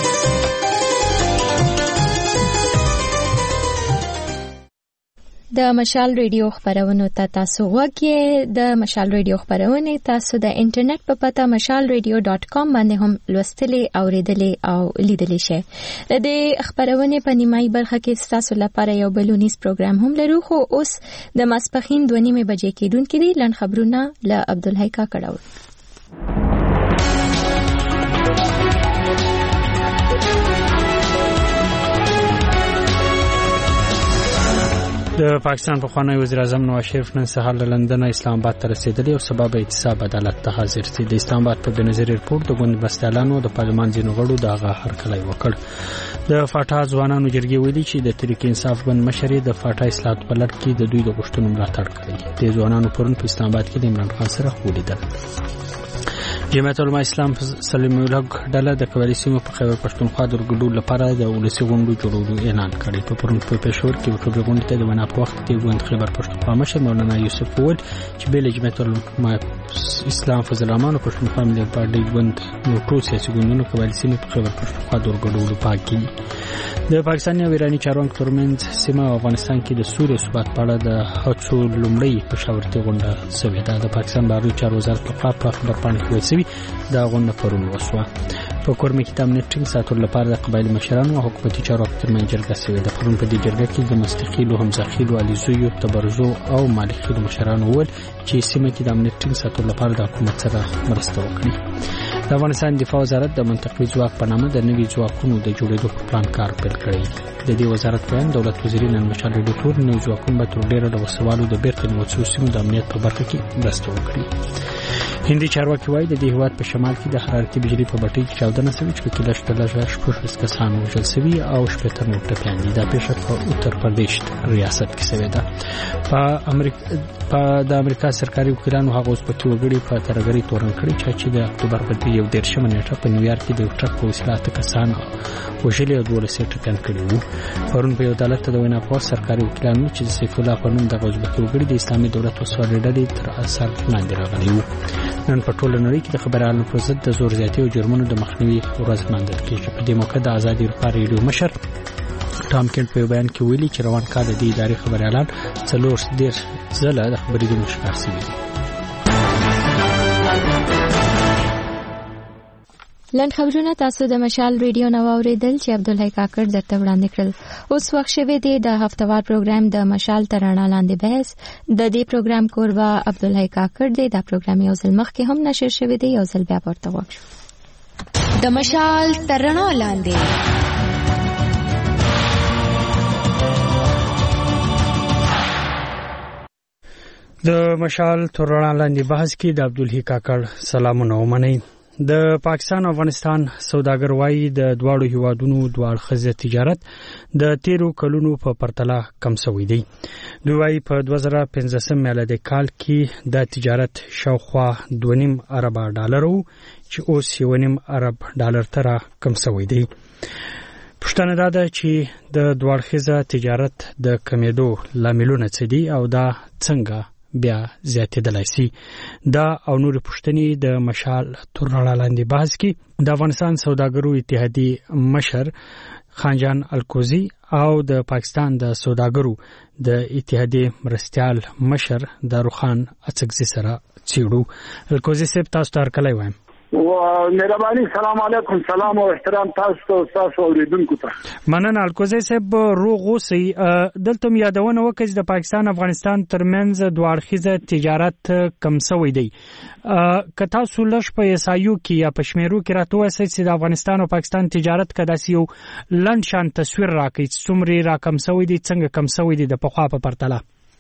[SPEAKER 1] د مشال ریډیو خبرونه ته تاسو وګورئ. د مشال ریډیو خبرونه تاسو د انټرنیټ په پتا مشال ریډیو ډاٹ کام باندې هم لوستلې او ریډلې او لیدلې شئ. د دې خبرونه په نیمایي برخه کې تاسو لپاره یو بلونیز پروګرام هم لرو خو اوس د ماسپخین دوه نیمه بجې کېدونکې دي. لن خبرونه له عبدالحی کا کړهو.
[SPEAKER 2] د پاکستان پخوانی وزیر اعظم نواز شریف نن سهار له لندن اسلام آباد ته رسیدلی او سبب اعتصاب عدالت ته حاضر دي. د اسلام آباد په بنظیر ایرپورټ د ګوند بستیالانو د پارلمان ځینو غړو دغه هرکلی وکړ. د فاټا ځوانانو جرګې ویلي چې د تحریک انصاف ګوند مشر د فاټا اصلاحات په لړ کې د دوی د غوښتنو ملاتړ کوي. د ځوانانو پرون په اسلام آباد کې د عمران خان سره ولیدل. جمعیت علماء اسلام سلیم الحق ډله د قبایلي سیمو په خیبر پښتونخوا د ورګډو لپاره د ولسي غونډو جوړولو اعلان کړی. په پرون په پېښور کې ورټوګې غونډې ته د وینا په وخت کې ګوند خیبر پښتونخوا مشر مولانا یوسف وویل چې بې له جمعیت علماء اسلام فضل الرحمن پښتونخوا ملي پارټي ګوند نو ټول سیاسي ګوندونو قبایلي سیمې په خیبر پښتونخوا د ورګډولو پاک دي. د پاکستان او ایراني چارواکو ترمنځ سیمه او افغانستان کې د سولې او ثبات په اړه د هڅو لومړی مشاورتي غونډه شوې ده. د پاکستان بهرنیو چارو وزارت لخوا په خبرپاڼه کې ویل شوي دا غونډه پرون وشوه. په کورمه کې د امنیت ټینګ ساتلو لپاره د قبایلي مشرانو او حکومتي چارواکو ترمنځ جرګه شوې ده. پرون په دې جرګه کې د مستقیلو حمزخیلو علیزیو تبرزو او مالخیلو مشرانو وویل چې سیمه کې د امنیت ټینګ ساتلو لپاره د حکومت سره مرسته وکړي. د افغانستان دفاع وزارت د منطقوي ځواک په نامه د نوي ځواکونو د جوړېدو په پلان کار پیل کړی. د دې وزارت بیان دولت وزیر نن مشال ریډیو تور نوي ځواکونه به تر ډیره د وسوالو د بیرته نیول سیمو د امنیت په برخه کې مرسته وکړي. هندي چارواکي وایي د دې هیواد په شمال کې د حرارتي بجلی په بټۍ کې چاودنه شوې چې پکې لږ تر لږه شپږ کسان وژل شوي او شپېته نور ټپیان دي. دا پیښه په اتر پردیش ریاست کې شوې ده. په امریکا په د امریکا سرکاري وکیلانو هغه اوسپکي وګړي په ترګري تورن کړي چې د اکتوبر په یو دیرشمه نیټه په نیویارک کې د یو ټرک په وسیله اته کسان وژلي او دولس یې ټپیان کړي وو. پرون په یو عدالت ته د وینا په سرکاري وکیلانو چې سیف الله په نوم د اوسپکي وګړي د اسلامي دولت وسوالې ډلې تر اثر لاندې راغلي وو. نن په ټوله نړۍ کې د خبريالانو پر ضد د زور زیاتي او جرمونو د مخنیوي ورځ مانځل کېږي. په دې موقع د آزادي اروپا ریډیو مشر ټام کینټ په بیان کې ویلي چې روان کال د ادارې خبريالان څلور دېرش ځله د خبرېدو ښکار شوي دي.
[SPEAKER 1] لنډ خبرونه تاسو د مشال ریډیو نو اوریدل چې عبدالله کاکړ درته وړاندې کړل. اوس وخت شوی دی د هفتوار پروګرام د مشال ترانه لاندې بحث. د دې پروګرام کوربه عبدالله کاکړ دی. دا پروګرام یو ځل مخکې هم نشر شوی دی، یو ځل بیا ورته وښو.
[SPEAKER 3] د مشال ترانه لاندې
[SPEAKER 2] د مشال ترانه لاندې بحث کې د عبدالله کاکړ سلامونه ومنئ. د پاکستان او افغانستان سوداګر وايي د دواړو هیوادونو دوه اړخیز تجارت د تیرو کلونو په پرتله کم شوی دی. دوی وايي په دوه زره پنځه میلادي کال کې د تجارت شاوخوا دوه نیم ارب ډالر وو چې اوس یو نیم ارب ډالر تر کم شوی دی. پښتنه دا ده چې د دوه اړخیز تجارت د کمیدو لاملونه څه دي او دا څنګه بیا زیاتېدلای شي. دا او نور پښتني د مشال ترانه لاندې بحث کې د افغانستان سوداګرو اتحادیې مشر خانجان الکوزی او د پاکستان د سوداګرو د اتحادیې مرستيال مشر داروخان اڅکزي سره چیړو. الکوزی صاحب تاسو ته هرکلی وایم.
[SPEAKER 23] و مهرباني سلام علیکم. سلام او احترام تاسو ته تاسو اوریدونکو ته.
[SPEAKER 2] مننه الکوزی صاحب. روغ اوسئ. دلته یادونه وکړئ چې د پاکستان افغانستان ترمنځ دوه اړخیزه تجارت کم شوی دی. که تاسو لږ په اسایو کې یا په شمیرو کې راته ووایئ چې د افغانستان او پاکستان تجارت که داسې یو لنډ شان تصویر راکړئ چې څومره راکم شوی دی، څنګه کم شوی دی د پخوا په پرتله.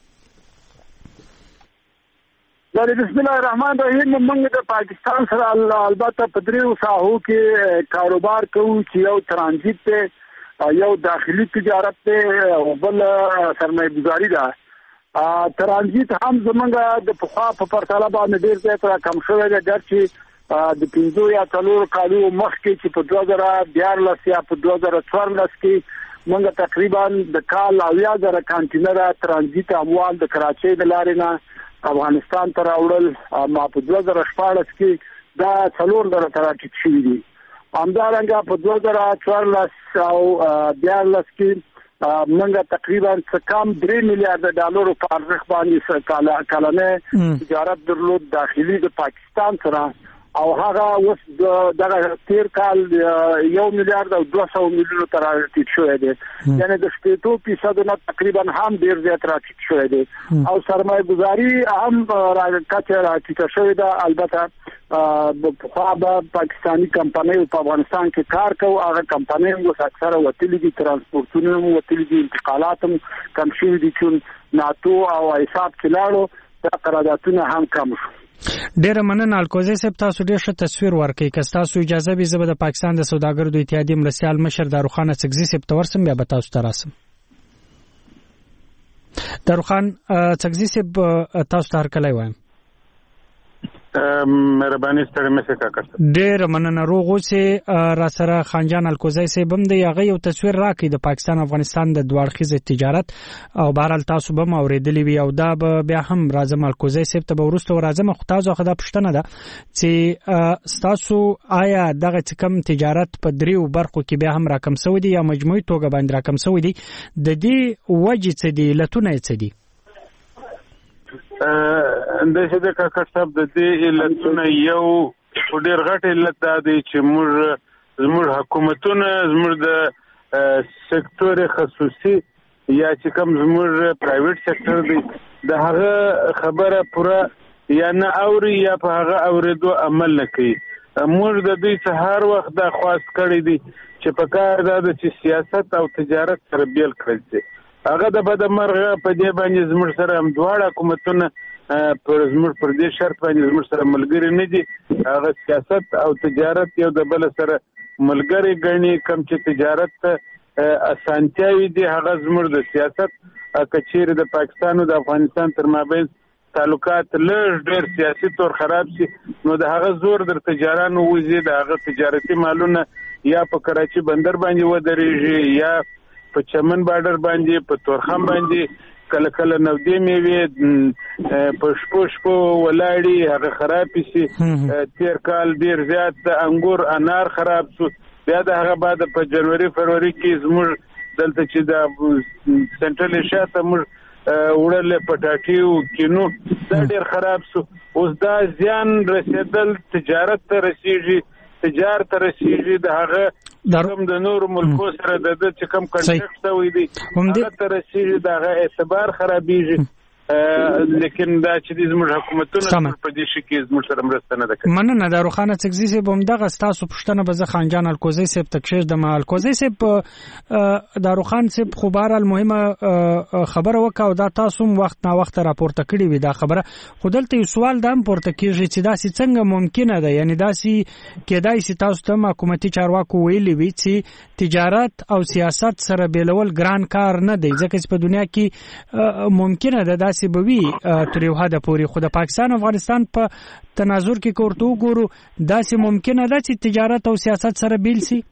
[SPEAKER 23] بسم الله الرحمن الرحیم. موږ د پاکستان سره البته په دریو ساحو کې کاروبار کوو چې یو ترانزیت دی، یو داخلي تجارت دی او بل سرمایه گذاري ده. ترانزیت هم زمونږ د پخوا په پرتله باندې ډېر زیات کم شوی دی، ګرچې د پنځو یا څلورو کالو مخکې چې په دوه زره دیارلس یا په دوه زره څوارلس کې موږ تقریبا د کال اویا زره کانټینره ترانزیت اموال د کراچۍ د لارې نه افغانستان ته راوړل. ما په دوه زره شپاړس کې دا څلور زره ته راټیټ شوي دي. همدارنګه په دوه زره څوارلس او دیارلس کې موږ تقریبا څه کم درې میلیارډ ډالرو په ارزښت باندې کلنی تجارت درلود داخلي د پاکستان سره. او هغه اوس دغه تیر کال یو میلیارډ او دوه سوه میلیونو ته راټیټ شوی دی، یعنې د شپېتو فیصدو نه تقریبا هم ډېر زیات راټیټ شوی دی او سرمایه ګزاري هم کچه راټیټه شوې ده. البته پخوا به پاکستاني کمپنۍ په افغانستان کې کار کوي، هغه کمپنۍ هم اوس اکثره وتلي دي، ترانسپورټونه هم وتلي دي، انتقالات هم کم شوي دي، چې ناتو او ایساب کې لاړو، دا قراردادونه هم کم شو.
[SPEAKER 2] ډیره مننه الکوزی صاحب، تاسو ډیر ښه تصویر ورکړئ. که تاسو اجازه وي زه به د پاکستان د سوداګرو د اتحادیې مرستیال مشر داروخان اڅکزي صاحب ته ورسم، بیا به تاسو ته راسم. داروخان اڅکزي صاحب تاسو ته هرکلی وایم.
[SPEAKER 4] مهرباني ستړي مشه کاکا.
[SPEAKER 2] ډیر مننه. روغ اوسې. را سره خانجان الکوزی صاحب هم دی، هغه یو تصویر راکړي د پاکستان افغانستان د دوه اړخیز تجارت، او بهرحال تاسو به هم اورېدلی وي، او دا به بیا هم راځم الکوزی صاحب ته به وروسته ورځم. خو تاسو خو دا پوښتنه ده چې ستاسو آیا دغه چې کوم تجارت په دریو برخو کې بیا هم راکم سوی دی یا مجموعي توګه باندې راکم سوی دی، د دې وجې څه دي، علتونه یې څه دي؟
[SPEAKER 4] اندشه د کاکړ صاحب د دې علتونه یو ډېر غټ علت دا دی چې موږ زموږ حکومتونه زموږ د سکتور خصوصي یا چې کوم زموږ پرایویټ سکتور دی د هغه خبره پوره یا نه اوري یا په هغه اورېدو عمل نه کوي. موږ د دوی څخه هر وخت دا خواست کړی دی چې په کار دا د چې سیاست او تجارت سره بیل کړل شي. هغه د بده مرغه په دې باندې زموږ سره هم دواړه حکومتونه پر زموږ پر دې شرط باندې زموږ سره ملګري نه دي. هغه سیاست او تجارت یو د بل سره ملګري ګڼي، کوم چې تجارت ته اسانتیاوي دي هغه زموږ د سیاست کچېرې د پاکستان او د افغانستان تر مابین تعلقات لږ ډېر سیاسي طور خراب شي نو د هغه زور در تجارانو وځي، د هغه تجارتي مالونه یا په کراچي بندر باندې ودرېږي یا په چمن بارډر باندې په تورخم باندې کله کله نودې میوې په شپو شپو ولاړې هغه خرابې شي. تیر کال ډېر زیات انګور انار خراب شو، بیا د هغه بعد په جنوري فروری کې زموږ دلته چې د سنټرل ایشیا ته موږ وړل پټاټي کینو دا ډېر خراب شو. اوس دا زیان رسېدل تجارت ته رسېږي، تجارت ته رسېږي، د هغه کوم د نورو ملکو سره د ده چې کوم کنټیکټ شوی دی هغه ته رسېږي، د هغه اعتبار خرابېږي. لیکن دا چې دې زموږ حکومتونه په دې شي کې زموږ سره مرسته نه ده کړې.
[SPEAKER 2] مننه. داروخان اڅکزي صاحب همدغه ستاسو پوښتنه به زه خانجان الکوزی صاحب ته کښېږدم. الکوزی صاحب داروخان صاحب خو بهرحال مهمه خبره وکړه او دا تاسو هم وخت نا وخت راپورته کړې وي دا خبره، خو دلته یو سوال دا هم پورته کېږي چې داسې څنګه ممکنه ده، یعنې داسې کېدای شي تاسو ته هم حکومتي چارواکو ویلي وي چې تجارت او سیاست سره بیلول ګران کار نه دی، ځکه چې په دنیا کې ممکنه ده داسې به وي تر یو حده پورې، خو د پاکستان افغانستان په تناظر کې که ورته وګورو داسې ممکنه ده چې تجارت او سیاست سره بیل سي؟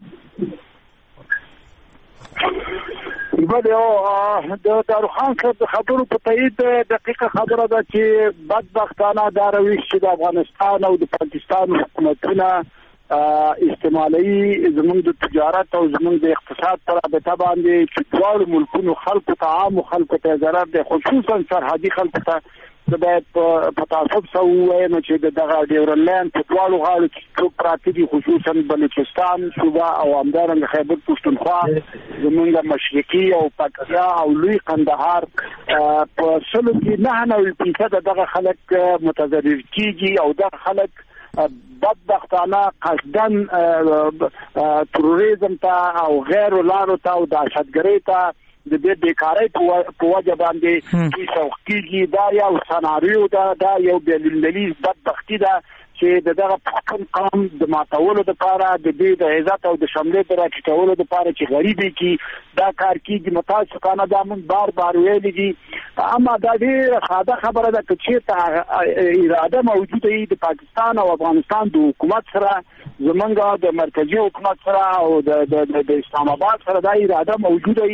[SPEAKER 23] بله د داروخان صاحب د خبرو په تایید دقیقه خبره ده چې بدبختانه دا روش چې د افغانستان او د پاکستان حکومتونه استعمالي زموږ د تجارت او زموږ د اقتصاد پر رابطه باندې چې دواړو ملکونو خلکو ته عامو خلکو ته ضرر دی، خصوصا سرحدي خلکو ته. زه باید په تعصب سره ووایم چې د دغه ډیورنډ لاین په دواړو غاړو کې څوک پراته دي، خصوصا بلوچستان صوبه او همدارنګه خیبر پښتونخوا، زموږ مشرقي او پکتیا او لوی قندهار په سلو کې نهه نوي فیصده دغه خلک متضرر کیږي او دغه خلک بدبختانه قصدن تروریزم ته او غیر لارو ته او دهشتګرۍ ته د دې بیکارۍ په وجه باندې دوی سوق کېږي. دا یو سناریو ده، دا یو بېلمللي بدبختي ده چې د دغه پښتون قوم د ماتولو دپاره د دې د عزت او د شملې د راټیټولو دپاره چې غریبې کې دا کار کېږي. متاسفانه دا موږ بار بار ویلي دي، اما دا ډېره ساده خبره ده که چېرته اراده موجوده وي د پاکستان او افغانستان د حکومت سره، زمونږ د مرکزي حکومت سره او د اسلام آباد سره دا اراده موجوده وي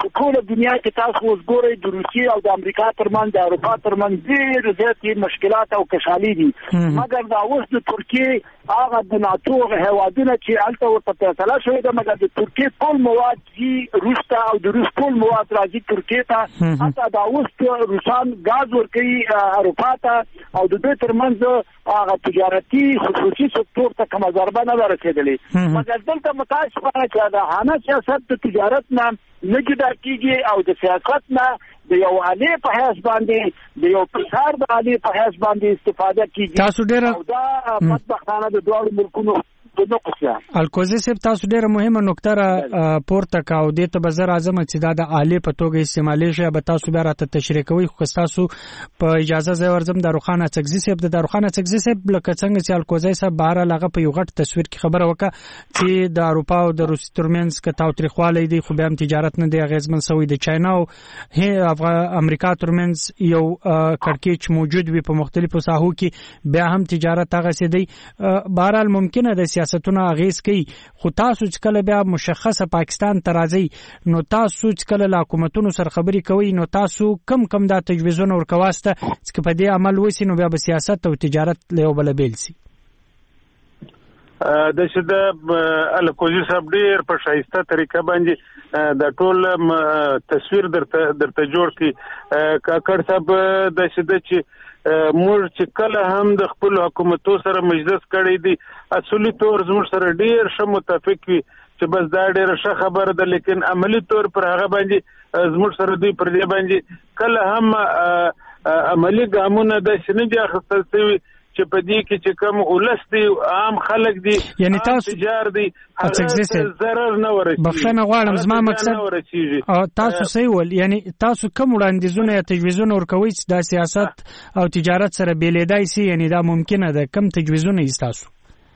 [SPEAKER 23] ټول دنیا کې تاسو اوس ګورئ د روسیې او د امریکا ترمنځ د اروپا ترمنځ ډېر زیاتې مشکلات او کشالي دي مګر دا اوس د ترکیې هغه د ناتو هیوادونه چې هلته ورته فیصله شوې ده مګر د ترکیې ټول مواد ځي روس ته او د روس ټول مواد راځي ترکیې ته حتی دا اوس روسان ګاز ورکوي اروپا ته او د دوی ترمنځ هغه تجارتي خصوصي سکتور ته کومه ضربه نه ده رسېدلې مګر دلته متاسفانه چې د هانه سیاست د تجارت نه نه جدا کېږي او د سیاست نه د یو عالی په حیث باندې د یو پرسار د عالی په حیث باندې استفاده کېږي
[SPEAKER 2] تاسو ډېر
[SPEAKER 23] او دا بدبختانه د دواړو ملکونو
[SPEAKER 2] الکوزي صاحب تاسو ډیره مهمه نکته را پورته کاو دې ته بزر اعظم چې دا د عالی په توګه استعمالي شي به تاسو بیا راته تشریح کوئ خو تاسو په اجازه زه ورځم د روخانه چګزي صاحب د روخانه چګزي صاحب لکه څنګه چې الکوزي صاحب بهر لغه په یو غټ تصویر کې خبره وکړه چې د اروپا او د روسي ترمنځ کې تاوتریخوالی دی خو بیا هم تجارت نه دی اغیزمن سوی د چاینا او امریکا ترمنځ یو کړکېچ موجود وي په مختلفو ساحو کې بیا هم تجارت هغه سي دی بهرحال ممکنه د سیاستونو اغیز کوي خو تاسو چې کله بیا مشخصه پاکستان ته راځي نو تاسو چې کله له حکومتونو سره خبرې کوي نو تاسو کم کم دا تجویزونه ورکواسته چې په دې عمل وسی نو بیا به سیاست او تجارت له یو بل بیل سي
[SPEAKER 4] د شد الکوزي صاحب ډیر په شایسته طریقه باندې د ټول تصویر درته درته جوړ کی کاکړ صاحب د شد چې موږ چې کله هم د خپل حکومتو سره مجلس کړی دی اصولي تور زموږ سره ډیر ښه متفق وي چې بس دا ډیره ښه خبره ده لیکن عملی تور پر هغه باندې زموږ سره دوی پر دې باندې کله هم عملی ګامونه د شنه دي اخیستل شوي چې په دې کې چې کوم ولس دی عام خلک دي
[SPEAKER 2] یعنی تاسو
[SPEAKER 4] تجار دي هغه ضرر نه ورسي
[SPEAKER 2] بخښنه غواړم زما مقصد او تاسو صحیح ول یعنی تاسو کوم وړاندیزونه یا تجویزونه ورکوي چې د سیاست او تجارت سره بیلیدای سي یعنی دا ممکنه ده کم تجویزونه یې تاسو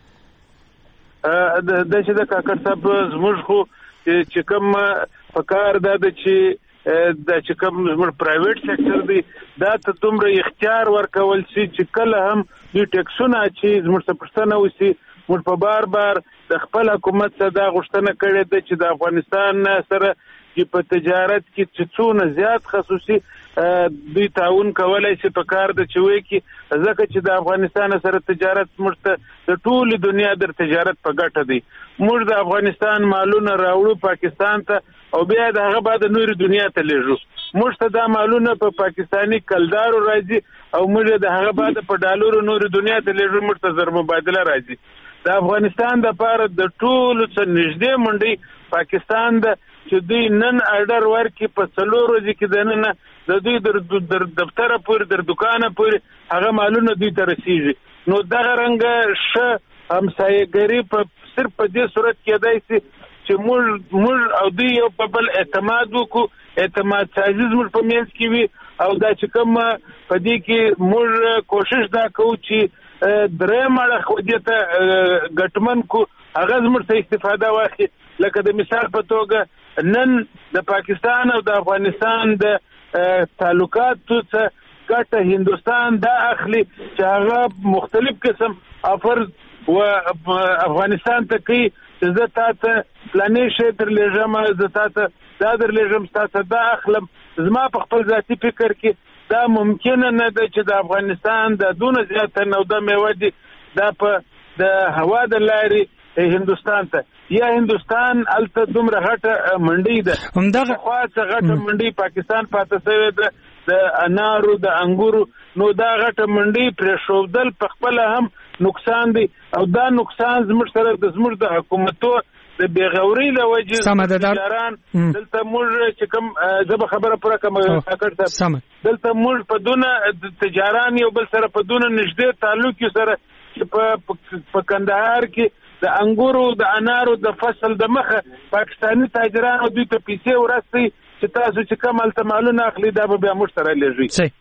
[SPEAKER 4] د چې د کاکړ صاحب زموږ خو چې کوم فکر ده چې دا چې کوم زموږ پرایویټ سېکټر دی دا ته دومره اختیار ورکول شي چې کله هم دوی ټیکسونه چې زموږ څخه پوښتنه وشي موږ په بار بار د خپل حکومت څخه دا غوښتنه کړې ده چې د افغانستان سره چې په تجارت کې چې څونه زیات خصوصي دوی تعاون کولای شي په کار د چوي کې ځکه چې د افغانستان سره تجارت موږ ته د ټول دنیا د تجارت په ګټه دی موږ د افغانستان مالونه راوړو پاکستان ته او بیا د هغه بعد نور دنیا ته لېږو موږ ته دا مالونه په پا پاکستانی کلدارو راځي او موږ د هغه بعد په ډالرو نور دنیا ته لېږو موږ ته زر مبادله راځي د افغانستان د پاره د ټولو څخه نږدې منډي پاکستان د چې دوی نن اډر ورکي په څلور ورځې کې د نن د دوی در دفتر پورې در دکانه پورې هغه مالونه دوی ته رسیږي نو دغه رنګه ښه همسایه‌ګري په صرف په دې صورت کې دی چې موږ موږ او دوی یو په بل اعتماد وکړو اعتماد سازي زموږ په منځ کې وي او دا چې کوم په دې کې موږ کوشش دا کوو چې درې مړه خو دې ته ګټمن کو هغه زموږ څخه استفاده واخلي لکه د مثال په توګه نن د پاکستان او د افغانستان د تعلقاتو څخه ګټه هندستان دا اخلي چې هغه مختلف قسم افر و افغانستان ته کوي چې زه تاسو پلانې شي تر لږه زه تاسو دا در لږم تاسو دا اخلم زما په خپل ذاتی فکر کې دا ممکن نه ده چې د افغانستان د دونه زیات نو د میوادي دا په د هوا د لاري هندستان ته یا هندستان الته دومره غټه منډي ده همدغه خاصه غټه منډي پاکستان پاتې شوی ده د انارو د انګورو نو دا غټه منډي پر شودل په خپل هم نقصان دی او دا نقصان زموږ سره د زموږ د حکومتو د بیغوري له وجې تجاران دلته موږ چې کوم زه به خبره پوره کوم کاکړ صاحب دلته موږ په دونه تجاران یو بل سره په دونه نږدې تعلق سره چې په په کندهار کې د انګورو د انارو د فصل د مخه پاکستاني تاجران دوی ته پیسې ورسي چې تاسو چې کوم التمالونه اخلي دا به بیا موږ سره لږي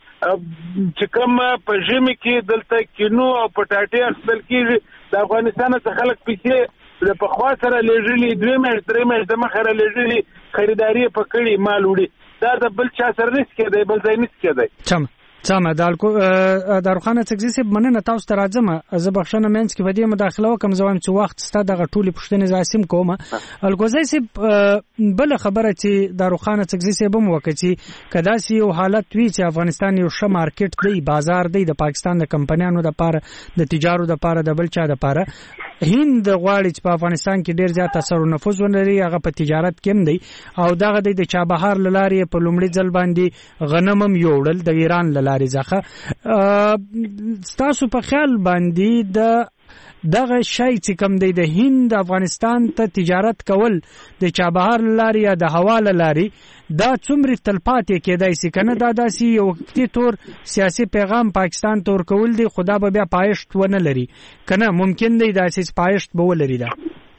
[SPEAKER 4] چې کوم په ژمي کې دلته کینو او پټاټي اخیستل کېږي د افغانستان څخه خلک پیسې د پخوا سره لږلي دوه میاشتې درې میاشتې د مخه لږلي خریداري په کړي مال وړي دا د بل چا سره نس کېدی بل ځای نس کېدی
[SPEAKER 2] سمه داروخانه تګزي سي مننه تاسو ته راځم زه بخښنه مینس کې په دې مداخله وکم زوام چې وخت ستاسو دغه ټولي پښتنې زاسم کومه الګوزي سي بل خبره چې داروخانه تګزي سي بم وکړي کدا سي یو حالت وی چې افغانستان یو ښه مارکیټ دی بازار دی د پاکستان د کمپنیانو د پاره د تجارو د پاره د بل چا د پاره هند غواړي چې په افغانستان کې ډیر زیات اثر او نفوذ ولري هغه په تجارت کې دی او دغه د چابهار لارې په لومړي ځل باندې غنمم یوړل د ایران لارې ځخه تاسو په خیال باندې د دغه شی چې کوم دی د هند افغانستان ته تجارت کول د چابهار لارې یا د هوا لارې دا څومره تلپاتې کېدای شي کنه دا داسي یو وختي تور سیاسي پیغام پاکستان تور کول دی خدا به بیا پایښت ونه لري کنه ممکن دی داسي پایښت به ولري دا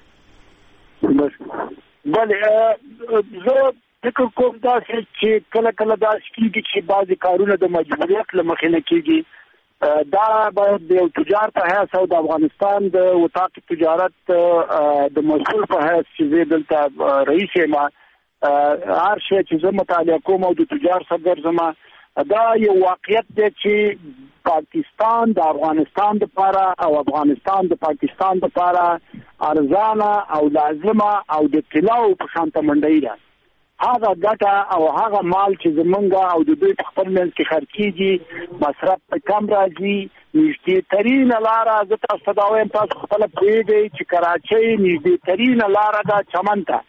[SPEAKER 23] بله زه فکر کوم دا چې کله کله دا کېږي چې بعضې کارونه د مجبوریت له مخې نه کېږي دا باید د یو تجار په حیث او د افغانستان د وطاق تجارت د مسؤل په حیث چې زه دلته رئیس یم هر شی چې زه مطالعه کوم او د تجار سره ګرځم دا یو واقعیت دی چې پاکستان د افغانستان دپاره او افغانستان د پاکستان دپاره ارزانه او لازمه او د طلاو په شانته منډۍ ده هغه ګټه او هغه مال چې زمونږ او د دوی په خپل منځ کې خرڅېږي مصرف په کم راځي نږدې ترینه لاره زه تاسو ته دا وایم تاسو خپله پوهېږئ چې کراچۍ نږدې ترینه لاره ده چمن ته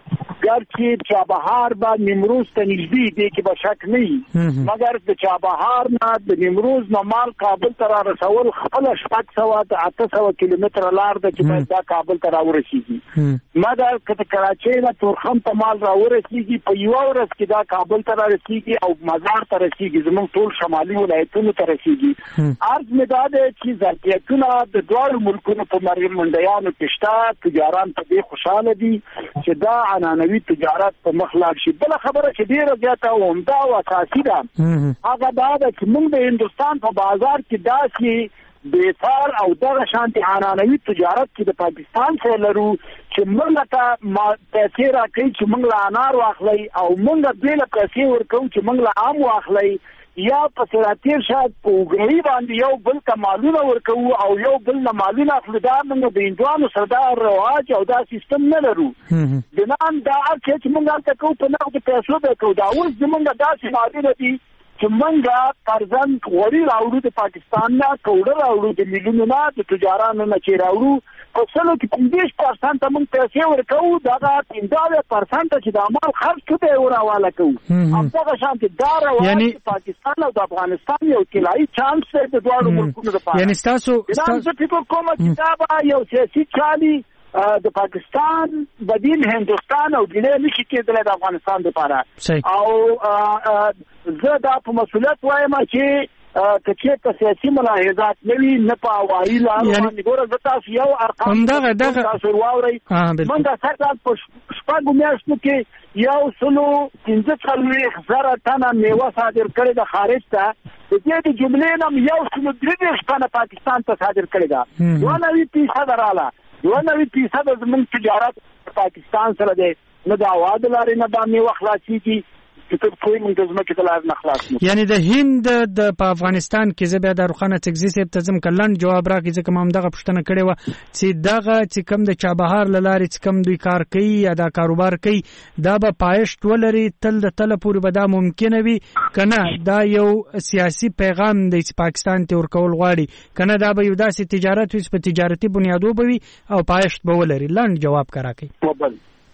[SPEAKER 23] ګرچې چابهار به نیمروز ته نږدې دی کې به شک نه وي مګر د چابهار نه د نیمروز نه مال کابل ته را رسول خپله شپږ سوه د اته سوه کیلومتره لار ده چې باید دا کابل ته را ورسېږي مګر که د کراچۍ نه تورخم ته مال را ورسېږي په یوه ورځ کې دا کابل ته را رسېږي او مزار ته رسېږي زموږ ټول شمالي ولایتونو ته رسېږي عرض مې دا دی چې ظرفیتونه د دواړو ملکونو په منډیانو کې شته تجاران په دې خوشحاله دي چې دا عنعنوي تجارت په مخ لاړ شي بله خبره چې ډېره زیاته او عمده او اساسي ده هغه دا ده چې موږ د هندوستان په بازار کې داسې بېثار او دغه شانتې عنعنوي تجارت کې د پاکستان سره لرو چې موږ ته پیسې راکوي چې موږ له انار واخلئ او موږ دوی له پیسې ورکوو چې موږ له عام واخلئ یا په سراتیر شاید په وګړي باندې یو بل ته مالونه ورکوو او یو بل نه مالونه اخلو دا موږ د هندوانو سره دا رواج او دا سیستم نه لرو بنان دا هر څه چې موږ هلته کوو په نغدو پیسو به کوو دا اوس زموږ داسې مالونه دي چې موږ فرضاً غوړي راوړو د پاکستان نه کوډه راوړو د میلیونو نه د تجارانو نه چې راوړو په سلو کې پنځوس پرسنټه موږ پیسې ورکوو دغه پنځه پرسنټه چې د مال خرڅ کړو به یې ورحواله کوو همدغه شانتې دا رواج د پاکستان او د افغانستان یو طلایي چانس دی د دواړو ملکونو لپاره
[SPEAKER 2] یعنې ستاسو
[SPEAKER 23] زه فکر کوم چې دا به یو سیاسي چالي د پاکستان بدیل هندوستان او ګیلې نشي کېدلی د افغانستان لپاره او زه دا په مسؤلیت وایم چې که چېرته سیاسي ملاحظات نه وي نه په هوایي لارو باندې ګوره زه تاسو یو ارقام تاسو واورئ موږ سږ کال په شپږو میاشتو کې یو سلو پنځه څلوېښت زره ټنه میوه صادر کړې ده خارج ته د دې د جملې نه یو سلو درې دېرش ټنه پاکستان ته صادر کړې ده دوه نوي فیصده راله دوه نوي فیصده زموږ تجارت پاکستان سره دی نه د هوا د لارې نه دا میوه خلاصېږي
[SPEAKER 2] یعنی د هند د په افغانستان کې زه بیا د روخانه تګزي صاحب ته ځم که لنډ جواب راکړي ځکه ما همدغه پوښتنه کړې وه چې دغه چې کوم د چابهار له لارې چې کوم دوی کار کوي یا دا کاروبار کوي دا به پایښت ولري تل د تله پورې به دا ممکنه وي که نه دا یو سیاسي پیغام دی چې پاکستان ته ورکول غواړي که نه دا به یو داسې تجارت وي چې په تجارتي بنیادو به وي او پایښت به ولري لنډ جواب که راکړي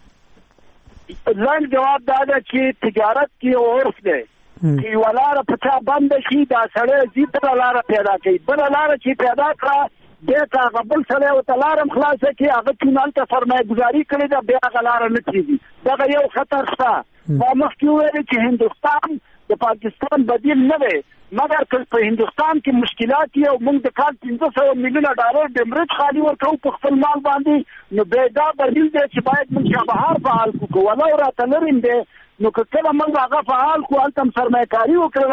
[SPEAKER 23] لنډ جواب دا ده چې تجارت کې یو عرف دی چې یوه لاره په چا بنده شي دا سړی ځي بله لاره پیدا کوي بله لاره چې پیدا کړه بیا که هغه بل سړی ورته لاره هم خلاصه کړي هغه چون هلته سرمایه ګزاري کړې ده بیا هغه لاره نه کېږي دغه یو خطر شته ما مخکې وویلې چې هندوستان د پاکستان بدیل نه دی مګر که په هندوستان کې مشکلات یې او موږ د کال پنځه سوه میلیونه ډالر ډیمریج خالي ورکوو په خپل مال باندې نو بیا دا بدیل دی چې باید موږ چابهار فعال کړو که ولو راته لرې دی نو که کله موږ هغه فعال کړو هلته هم سرمایه کاري وکړله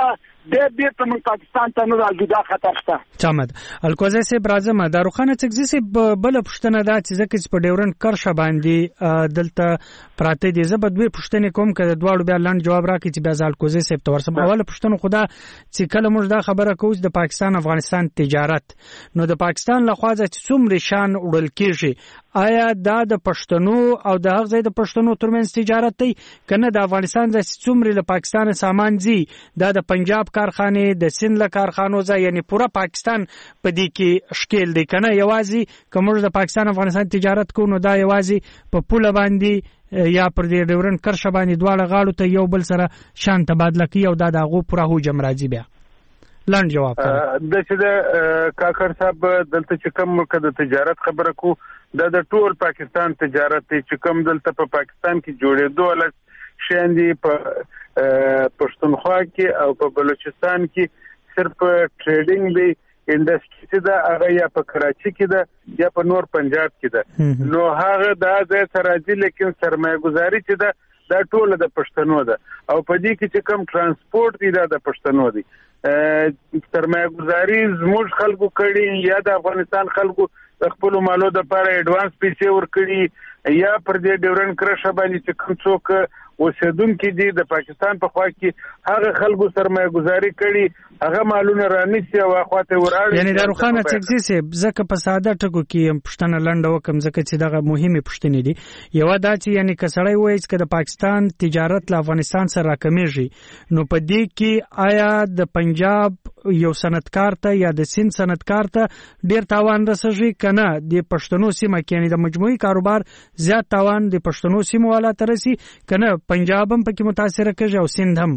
[SPEAKER 23] د بیرته من پاکستان ته نه راځو دا خطر شته.
[SPEAKER 2] چمد الکوزی صاحب راځم داروخانه څنګه سي بل پښتنه دا چې ځکه چې په ډیورن کرښه باندې دلته پراته دي. زه به دوی پښتنې کوم کړه دواړو بیا لاند جواب راکړي چې بیا ځل الکوزی صاحب ته ورسم. اوله پښتنه خدا چې کله موږ دا خبره کوو د پاکستان افغانستان تجارت نو د پاکستان لخوا چې څومره شان وړل کیږي آیا دا د پښتنو او د هغه ځای د پښتنو ترمنځ تجارت دی کنه د افغانستان د څومره له پاکستان سامان زی دا د پنجاب کارخانه د سند له کارخانو ځای یعنی پورا پاکستان په دې کې شکل دی کنه یوازې کومه د پاکستان افغانستان تجارت کو نو دا یوازې په پوله باندې یا پر دې ډیورن کرښه باندې دواړه غاړو ته یو بل سره شان تبادله کوي او دا دغه پورا هوجم راځي. بیا لاند جواب
[SPEAKER 4] د چې د کاکر صاحب دلته چې کوم ملک د تجارت خبره کو دا د ټول پاکستان تجارت چې کوم دلته په پاکستان کې جوړېدو ولې شاندي په پښتونخوا کې او په بلوچستان کې صرف ټریډینګ دی انډستری چې دا هغه یا په کراچي کې ده یا په نور پنجاب کې ده نو هغه دا د سراجي لیکن سرمایه گذاري چې ده دا ټول د پښتنو ده او په دې کې چې کوم ترانسپورت دی دا د پښتنو دی. سرمایه گذاري زموږ خلکو کړي یا د افغانستان خلکو خپل مالو د لپاره اډوانس پیسې ورکړي یا پر دې ډیورن کرښه باندې چې کوم څوک اوسیدونکو دي د پاکستان په خوا کې هغه خلکو سرمایه گذاري کړي هغه مالونه رانیسي او اخواته وراړي.
[SPEAKER 2] یعنی داروخانه څنګه سي زکه په ساده ټکو کې پښتنه لنډه وکم زکه چې دغه مهمه پښتنې دي یو دا چې یعنی کسړی وایي چې د پاکستان تجارت له افغانستان سره راکمیږي نو په دې کې آیا د پنجاب یو صنعتکار ته یا د سند صنعتکار ته ډیر تاوان رسېږي کنه د پښتنو سیمه کې یعنی د مجموعي کاروبار زیات تاوان د پښتنو سیمه والا ترسي کنه پنجاب هم پکې متاثر کېږي او سند هم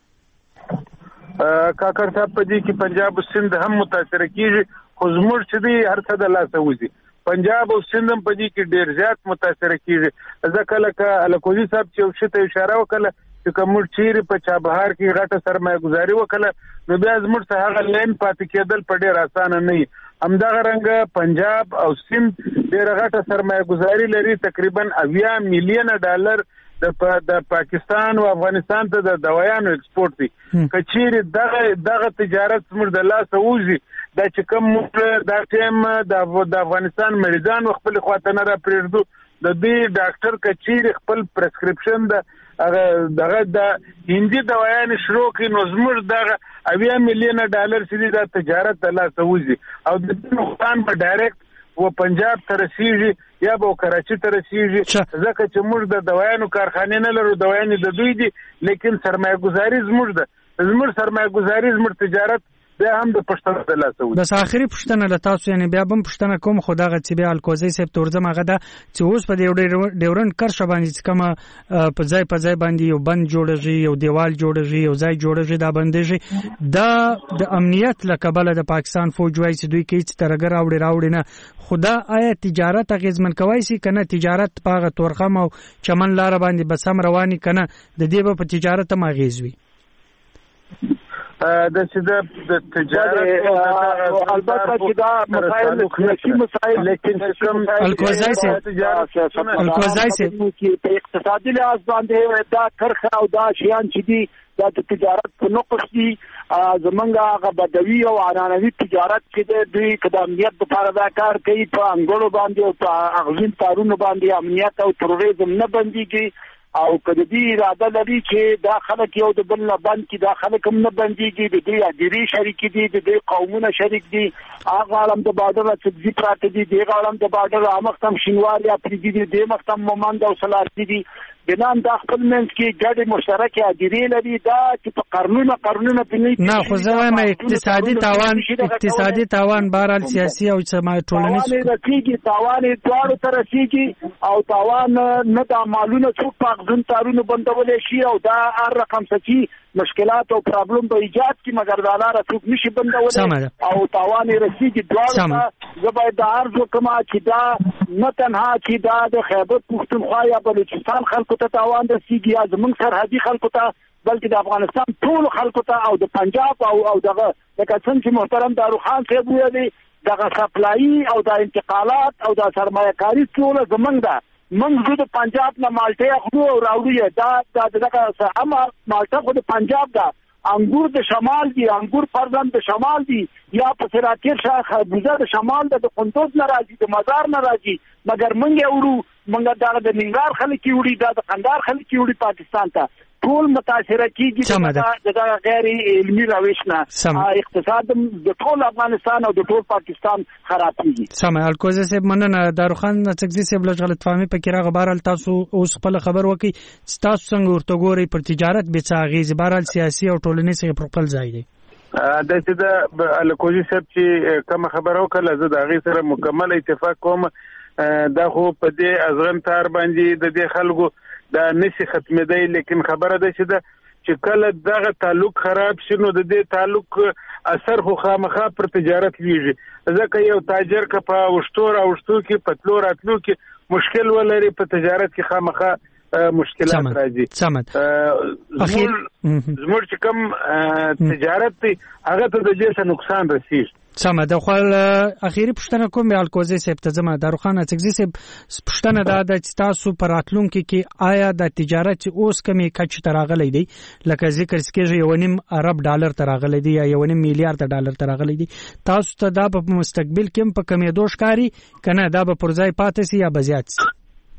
[SPEAKER 4] کاکر صاحب په دې کې پنجاب او سند هم متاثر کېږي خو زموږ چې دی هر څه د لاسه وځي پنجاب او سند هم په دې کې ډیر زیات متاثر کېږي. ځکه لکه الکوزی صاحب چې شته اشاره وکړه چې کوم چیرې په چابهار کې غټه سرمایه گذاري وکړه نو بیا زموږ څخه هغه لین پاتې کېدل په ډیر اسانه نه وي. همدغه رنګ پنجاب او سند ډیر غټه سرمایه گذاري لري تقریبا اویا میلیونه ډالر د پاکستان او افغانستان ته د دوايانو ایکسپورت دي. کچېر دغه دغه تجارت زموږ د لاسه وځي دا چې کوم د ټیم د افغانستان مریضان خپل خواته نه را پریږدو د دې ډاکټر کچېر خپل پرسکرپشن د هغه دغه د هندي دوايانو شروع کړي نو زموږ دغه اویا میلیونه ډالر سړي د تجارت د لاسه وځي او د نقصان په ډایرکټ و پنجاب ته رسیږي یا به کراچي ته رسیږي ځکه چې موږ د دوايانو کارخانې نه لرو دوايانې د دوی دي لیکن سرمایه گذاري زموږ ده زموږ سرمایه گذاري زموږ تجارت بیا هم د پښتنو د لاسه وځي.
[SPEAKER 2] بس آخري پښتنه له تاسو یعنی بیا هم پښتنه کوم خدای غ چې بیا الکوزی صاحب تورزم هغه دا چې اوس په دې ډیورن کرښه باندې کومه په ځای په ځای باندې یو بند جوړږي یو دیوال جوړږي یو ځای جوړږي دا بندېږي دا د امنیت لکبل د پاکستان فوج وایي چې دوی کې چې ترګر راوړي راوړي نه خدا آیا تجارت اغیزمن کوي سي کنه تجارت په تورخم او چمن لار باندې بسم رواني کنه د دې په تجارت هم اغیز وي
[SPEAKER 4] د چې د تجارت
[SPEAKER 23] البته چې دا مسائل نشي مسائل لیکن کوم
[SPEAKER 2] الکوزای سي الکوزای سي
[SPEAKER 23] په اقتصادي لحاظ باندې دا کرخه او دا شیان چې دي دا د تجارت په نقص دي زمونږه هغه بدوي او ارانوي تجارت کې دوی د امنیت لپاره دا کار کوي په انګړو باندې او په اغزین تارونو باندې امنیت او تروریزم نه بنديږي او کله دې اراده لري چې دا خلک یو د بل نه بند کی دا خلک هم نه بنديږي د دې اجري شریک دي د دې قومونه شریک دي هغه عالم د بارډر څخه پراته دي د عالم د بارډر امختم شینوار یا پریدي دي د مختم مومند او سلارتي دي بنام د خپل منځ کې ګډ مشترک اجري لري دا چې په قرنونه قرنونه پني
[SPEAKER 2] نه خو زما اقتصادي تاوان اقتصادي تاوان بهرال سیاسي او اجتماعي ټولنیز
[SPEAKER 23] تاوان رسیږي تاوان دوړو ته رسیږي او تاوان نه د مالونو څوک په ځن تارونو بندول شي او دا هر رقم څه مشکلات او پرابلم به ایجاد کی مگر دا لار څوک نشي بندول او تاوان رسیږي دوړو زبای د ارزو کما چې دا نه تنها چې دا د خیبر پختونخوا یا بلوچستان خلکو ته تاوان رسیږي یا زمونږ سرحدي خلکو ته بلکې د افغانستان ټول خلکو ته او د پنجاب او او دغه لکه څنګه چې محترم داروخان صاحب ویلي دغه سپلایي او د انتقالات او د سرمایه کاری ټول زمونږ ده موږ د پنجاب نه مالټه خو راوړو دا د دغه اما مالټه خو د پنجاب ده انګور د شمال دي، انګور فرضاً د شمال دي، یا په سراتیر شاه خربوزه د شمال د قندوز نه راځي، د مزار نه راځي، مګر موږ یې وړو، موږ دا د ننګرهار خلک یې وړي، دا د قندهار خلک یې وړي پاکستان ته. ټول متاثره کیږي دا غیر علمي روش نه، اقتصاد د ټول افغانستان او د ټول پاکستان خرابېږي.
[SPEAKER 2] سمه الکوزه صاحب مننه. داروخان چکزي صاحب لږ غلط فهمي پکې راغی. بهرحال تاسو اوس خپل خبر وکړئ چې تاسو څنګه ورته ګورئ پر تجارت به څه اغېز، بهرحال سیاسي او ټولنیز یې پر خپل ځای دی.
[SPEAKER 4] د چې د الکوزي صاحب چې کوم خبره وکړه زه د هغې سره مکمل اتفاق کوم. دا خو په دې ازغن تار باندې د دې خلکو دا نشي ختمېدی، لیکن خبره ده چې ده چې کله دغه تعلق خراب شي نو د دې تعلق اثر خو خامخا پر تجارت لیږي، ځکه یو تاجر که په اوښتو راوښتو کې په تلو راتلو کې مشکل ولري، په تجارت کې خامخا مشکلات راځي. زموږ چې کوم تجارت دی هغه ته د دې څه نقصان رسیږي.
[SPEAKER 2] سمه ده. خو اخیری پوښتنه کوم الکوزي صاحب ته ځم. داروخان چکزي صاحب پوښتنه دا ده چې تاسو په راتلونکي کې آیا د تجارت اوس کمې کچې ته راغلی دی، لکه ذکر کېږي یو نیم ارب ډالر ته راغلی دی یا یو نیم میلیارډ ډالر ته راغلی دی، تاسو ته دا په مستقبل کې په کمېدو ښکاري که نه دا به پر ځای پاتې سي یا به زیات سي؟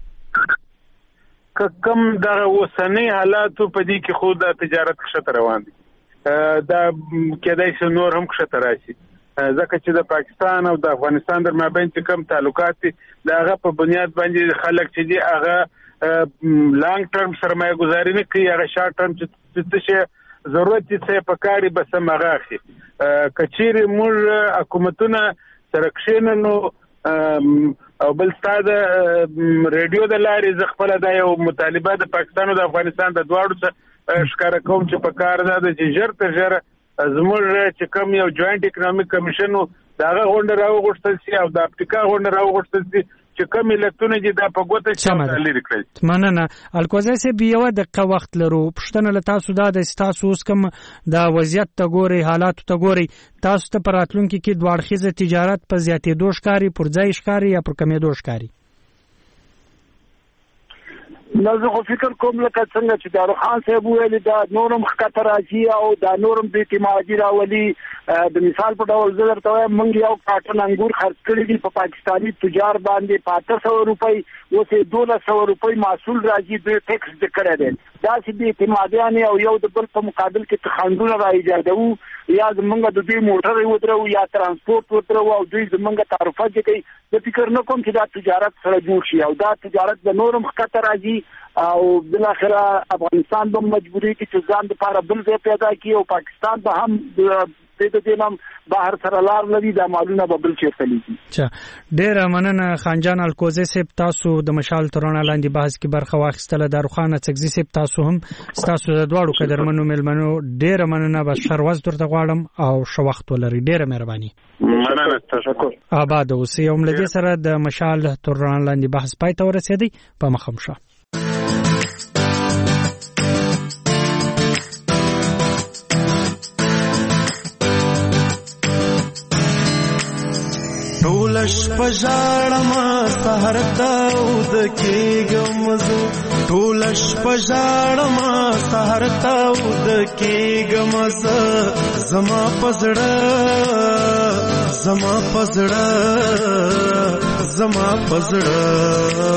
[SPEAKER 4] که کم دغه اوسنۍ حالاتو په دې کې خو د تجارت کښته روان دي، دا کېدای شي نور هم کښته راشي، ځکه چې د پاکستان او د افغانستان در مابین چې کوم تعلقات دي د هغه په بنیاد باندې خلک چې دي هغه لانګ ټرم سرمایه ګزاري نه کوي، هغه شارټ ټرم چې څه شی ضرورت دي څه په کار یې بس هم هغه اخلي. که چیرې موږ حکومتونه سره کښېنو او بل ستا د ریډیو د لارې زه خپله دا یو مطالبه د پاکستان او د افغانستان د دواړو څخه ښکاره کوم چې په کار ده چې ژر تر ژره زموږ چې کوم یو جوینټ اکنامیک کمیشن و د هغه غونډه راوغوښتل سي او د افریقا غونډه راوغوښتل سي چې کوم ملتونه دي دا په ګوته چې لري کړی.
[SPEAKER 2] مننه الکوزي صاحب. یوه دقیقه وخت لرو. پوښتنه له تاسو دا ده چې تاسو اوس کوم د وضعیت ته ګورئ، حالاتو ته ګورئ، تاسو ته په راتلونکي کې دوه اړخیزه تجارت په زیاتېدو ښکاري، پر ځای ښکاري یا پر کمېدو ښکاري؟
[SPEAKER 23] نو زه خو فکر کوم لکه څنګه چې داروخان صاحب ویلي دا نورم ښکته راځي او دا نورم بې اعتمادي راولي. د مثال په ډول زه درته وایم موږ یو کارټن انګور خرڅ کړي دي په پاکستاني تجار باندې په اته سوه روپۍ، اوس یې دولس سوه روپۍ محصول راځي، دوی ټیکس د کړی دی. داسې بې اعتمادیانې او یو د بل په مقابل کې خنډونه را ایجادوو، یا زمونږ د دوی موټر یې ودرو یا ترانسپورټ ودرو او دوی زمونږ تعرفه چې کوي. زه فکر نه کوم چې دا تجارت سره جوړ شي او دا تجارت د نورم ښکته راځي او بالاخره افغانستان به مجبوري کې چې ځان دپاره بل ځای پیدا کړي او پاکستان به هم د دې نام بهر سره لار لري، دا مالونه به بل چېرته لیږي.
[SPEAKER 2] ډېره مننه خانجان الکوزي صاحب، تاسو د مشال تر رڼا لاندې بحث کې برخه واخیستله. داروخان چکزي صاحب تاسو هم ستاسو د دواړو قدرمنو مېلمنو ډېره مننه. بشر ورځ درته غواړم او ښه وخت ولرئ. ډېره مهرباني.
[SPEAKER 4] مننه، تشکر.
[SPEAKER 2] آباد اوسئ. او له دې سره د مشال تر رڼا لاندې بحث پای ته ورسېدی. په مخه مو شه.
[SPEAKER 5] ټولش پژړم سحر ته ود کېږم زه، ټولش پژړم سحر ته ود کېږم زه، زما پزړه زما پزړه زما پزړه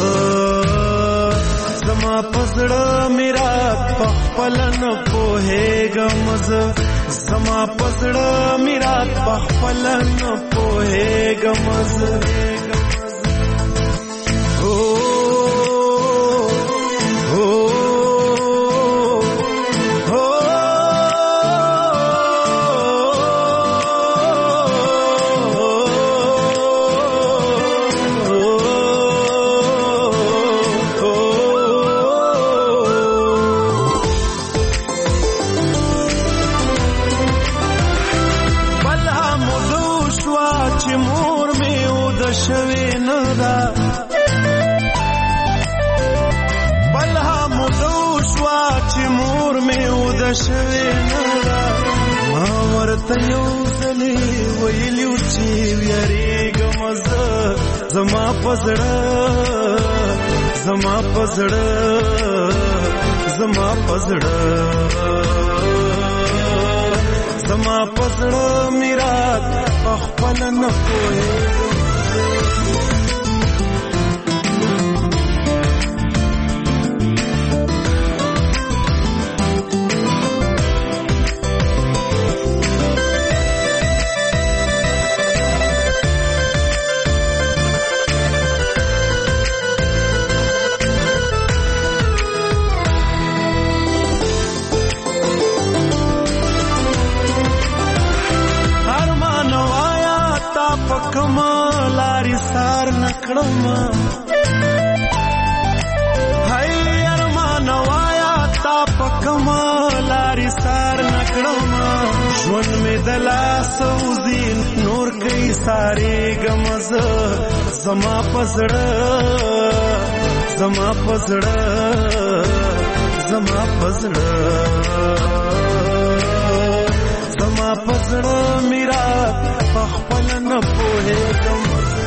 [SPEAKER 5] زما پزړه میرا پخپل نه پوهېږم زه، زما پزړه میرا پخپل نه پوهېږم زه. شوی نورا ما ورته یو ځلې ویلیو چې ویریږم زه، زما پزړه زما پزړه زما پزړه زما پزړه میرات خپل نه پوهېږم کمالاری سار نکړم هاي ارمان وایا تا پکمالاری سار نکړم ژوند می دلا سوزین نور کوي ساري غمز زما پزړه زما پزړه زما پزړه زما پزړه میرا خپل نه پوهېږم